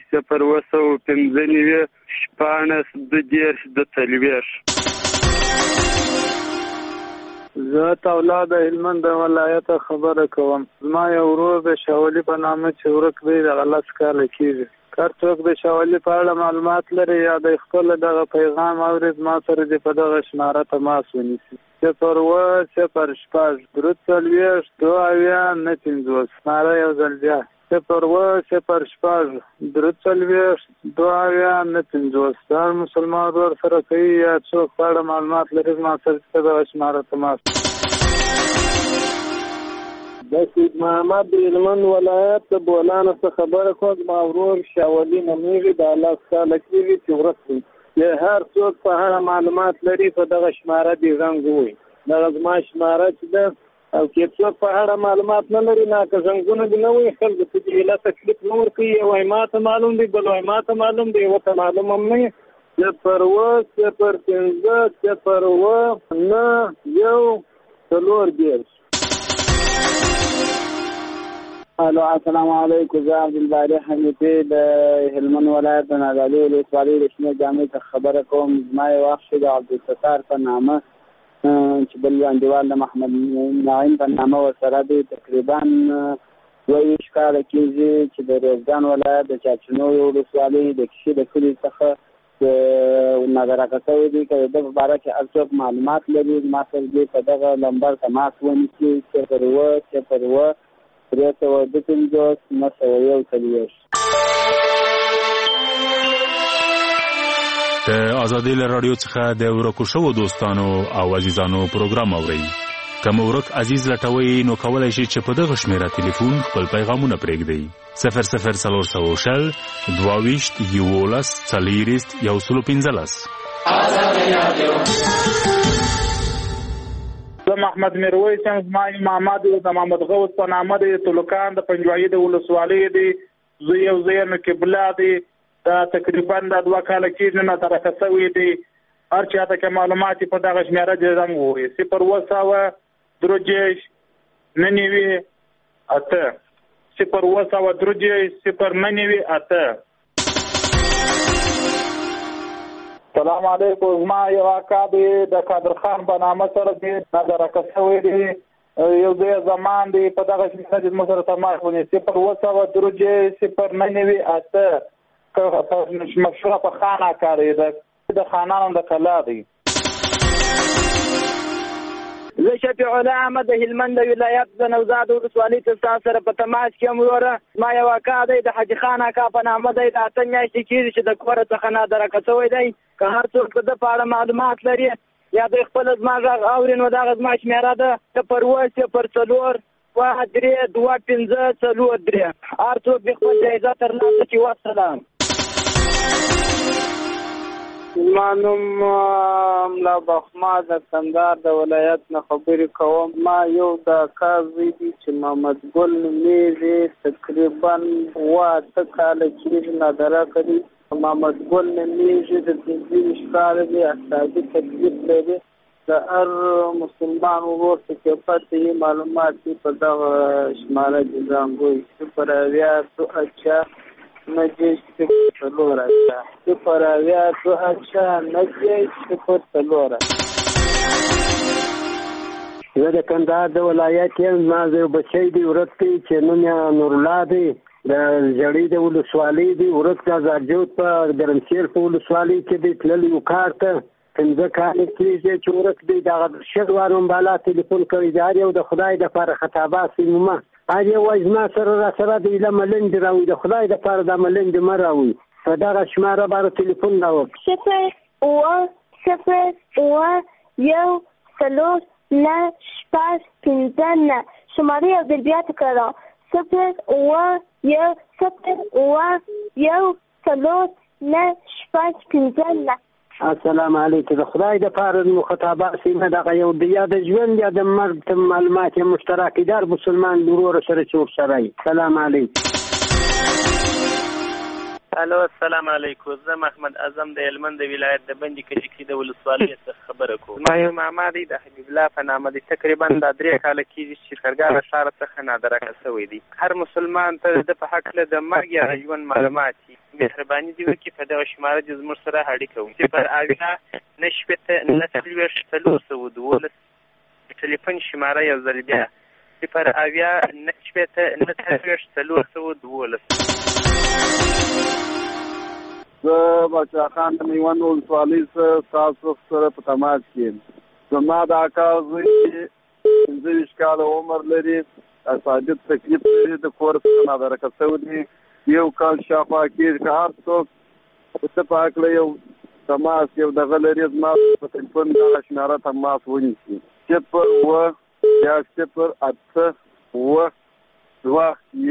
015 زه اولاد هلمند ولایت خبره کوم. زما یو ورور د شاولي په نامه چې ورک دی، د غلط کار کیږي. کار څوک د شاولي په اړه معلومات لري یا د خپل دغه پیغام اورید، ما سره د په دغه شماره تماس ونیسي. 0 درود څلوېښت 2 شماره یو ځل بیا 0 درود څلوېښت 2 هر مسلمان ورور سره کوي یا څوک په اړه معلومات لري، ما سره په دغه شماره تماس. د سید محمد د هلمند ولایت د بولان څخه خبره کوم. ما ورور شاولي نومیږي، د 10 کاله کېږي چې ورک دی. هر څوک په هغه معلومات لري په دغه شماره دی زنګ وایي. دغه زما شماره چې ده، او که څوک په هغه معلومات نه لري، نه که زنګونه دې نه وایي، خلکو ته دې ایله تکلیف نه ورکوي. یو وایي ما ته معلوم دی، بل وایي ما ته معلوم دی، یوه ته معلوم هم نه وي. 0 الو السلام علیکم. زه عبدالباري حمیدي د هلمند ولایت د نادعلي ولسوالۍ رشمي جامع څخه خبره کوم. زما یو وخت د عبدالستار په نامه چې بل انډیوال د محمد نعیم په نامه ورسره دی، تقریبا 22 کاله کېږي چې د روزګان ولایت د چاچنو ولسوالۍ د کشي د کلي څخه نظرکه شوی دی. که د ده په باره کې هر څوک معلومات لري، ما سره دې په دغه لمبر تماس ونیسي 0 352 901. د آزادۍ له رادیو څخه د ورکو شوو دوستانو او عزیزانو پروګرام اورئ. که مو ورک عزیز لټوئ نو کولی شئ چې په دغه شمېره تلیفون خپل پیغامونه پرېږدئ. 00320 22 11 40 115. زه محمد میرویس یم. زما محمد د محمد غوث په نامه دی. تلوکان د پنجوایي د ولسوالۍ دی. زه یو ځای یم قبله دی. دا تقریبا د 2 کاله کېږي نه ترکه شوی دی. هر چاته که معلومات په دغه شمېره دې زنګ ووهي 0 درجه 99 8 0 درجه 0 8. سلام علیکم. زما یو اکا دی د قادر خان په نامه سره دی ترکه شوی دی. یو ځای زمان دی په دغه شمېره دې موږ سره تماس ونیسي 0 درجه 0 8. مشهوره په خان اکا دی د خانانو د کلا دی. زه شفیع الله احمد د هلمند ولایت د نوزاد ولسوالۍ څخه سره په تماس کې یم. وروره ما یو اکا دی د حاجي خان اکا په نامه دی. د 8 میاشتې کېږي چې د کوره څخه نادرکه شوی دی. که هر څوک د په اړه معلومات لري یا د خپل زما غږ اوري نو دغه زما شمېره ده 0 0 3 2 5 4 3. هر څوک د خپل جایزه ترلاسه کړي. والسلام. زما نوم ملا بخما د کندهار د ولایت نه خبرې کوم. ما یو د اکا زوی دی چې محمد ګل نومیږي. تقریبا 8 کاله کېږي نادرکه دی. محمد ګل نومیږي. د 25 کاله دی. استادي تکلیف لري. د هر مسلمان ورور څخه پته معلومات په دغه شماره کې زنګوي 0 نجیش 0 زه د کندهار د ولایت یم. ما یو بچی دی ورک دی چې نوم یې نورالله دی. د ژړۍ د ولسوالۍ دی. ورک د زرجوت په ګرمسیر په ولسوالۍ کې دی. تللی و کار ته 15 کاله کېږي چې ورک دی. دغه شل وارم بالا تلیفون کوي. د هر یو د خدای دپاره خطابات ومه هر یو وایي زما سره را سره د ایله ملنډې راوړي. د خدای دپاره دا ملنډې مه راوړي. په دغه شماره باندې تلیفون راوکړي 0 شماره یو ځل بیا تکرار 0 السلام علیکم. د خدای دپاره مخاطبات سیمه دغه یو د یا د ژوند یا د مرګ معلومات مشترک دار مسلمان ورور سره چور سره. سلام علیکم. الو السلام علیکم. زه محمد اعظم د هلمند ولایت د بندي کجکي د ولسوالۍ څخه خبره کوم. ما یو ماما دی د حبیب الله په نامه دی. تقریبا د 3 کاله کېږي چې خرګار ښار څخه نادرکه شوی دی. هر مسلمان ته د په حق له د مرګ یا ژوند معلومات مهرباني دی وکړي په دغه شماره د زموږ سره اړیکه وکړي. 0 ټلیفون شماره یو ځل بیا 0 زه بچا خان د میوند ولسوالۍ تاسو سره په تماس کې یم. زما د اکا زوی 25 کاله عمر لري. اصابت تکلیف لري. د کور څخه نادرکه شوی دی. یو کال شاوخوا کېږي. که هر څوک څه په هکله یو تماس یو دغه لري زما په تلیفون دغه شماره تماس ونیسي 0 0 8 2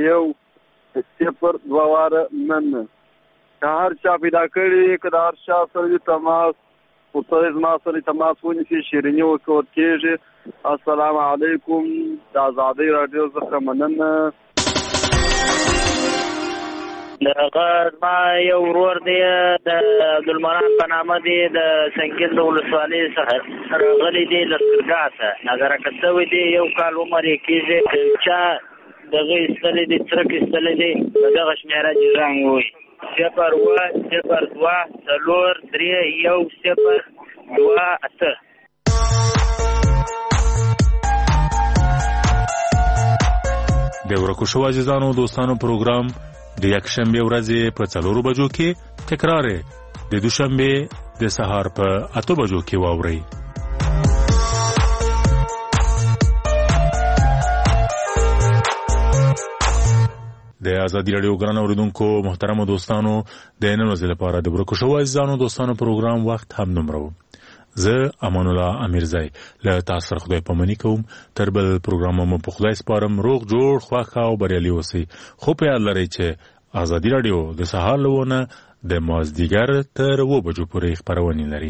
0 که هر چا پیدا کړي که د هر چا سره تماس ورته زما سره تماس ونیسي شیریني ورکول کېږي. السلام علیکم. د آزادۍ راډیو څخه مننه. دغه زما یو ورور دی د عبدالمنان په نامه دی د سنګین د ولسوالۍ څخه راغلی دی لښکرګاه ته نادرکه شوی دی. 1 کال عمر یې کېږي. چا دغه ایستلی دی څرک ایستلی دی په دغه شمېره چې زنګ ووهي 0 0 2 4 3 1 0 2 8. د ورکو شو عزیزانو دوستانو پروګرام د یکشنبه ورځې په 4 بجو کې تکرار د دوشنبه د سهار په 8 بجو کې واورئ. د ازادي رادیو ګران اوریدونکو محترم دوستانو د نن ورځې لپاره د ورکو شو عزیزانو دوستانو پروګرام وخت هم نمرو زه امان الله امیرزای له تاسو سره خدای پامنی کوم تر بل پروګرام مو په خدای سپارم روغ جوړ خواخا او بریالي اوسئ خو په یاد لرئ چې ازادي رادیو د سهار لونه د مازدیګر تر 2 بجو پورې خبرونه لري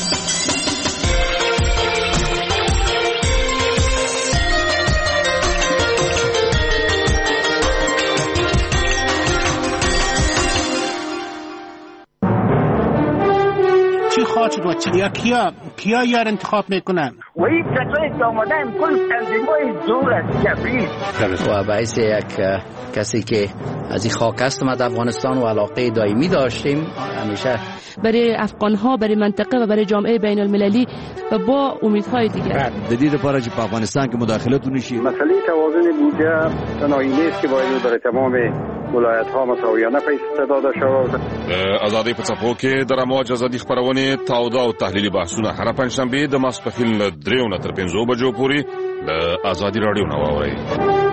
خواهد و چریا کیا یار انتخاب میکنن و این کسایی که آمدن کل تنظیم‌های دور از جبریل و باعث یک کسی که از این خاک هستم از افغانستان و علاقه دائمی داشتیم همیشه برای افغان‌ها برای منطقه و برای جامعه بین المللی و با امیدهای دیگر جدید لپاره چې په افغانستان کې مداخلت ونشي مسئله توازن بودجه تنهایی نیست که باید در تمام ولایت ها مساویانه پیش داده شود. ازادي په څپو کې د رموج ازادي خبرونه تاوده او تحلیلي بحثونه هر پنځشنبه د ماسپښین له 3 تر 5 بجو پورې د ازادي رادیو نو اوري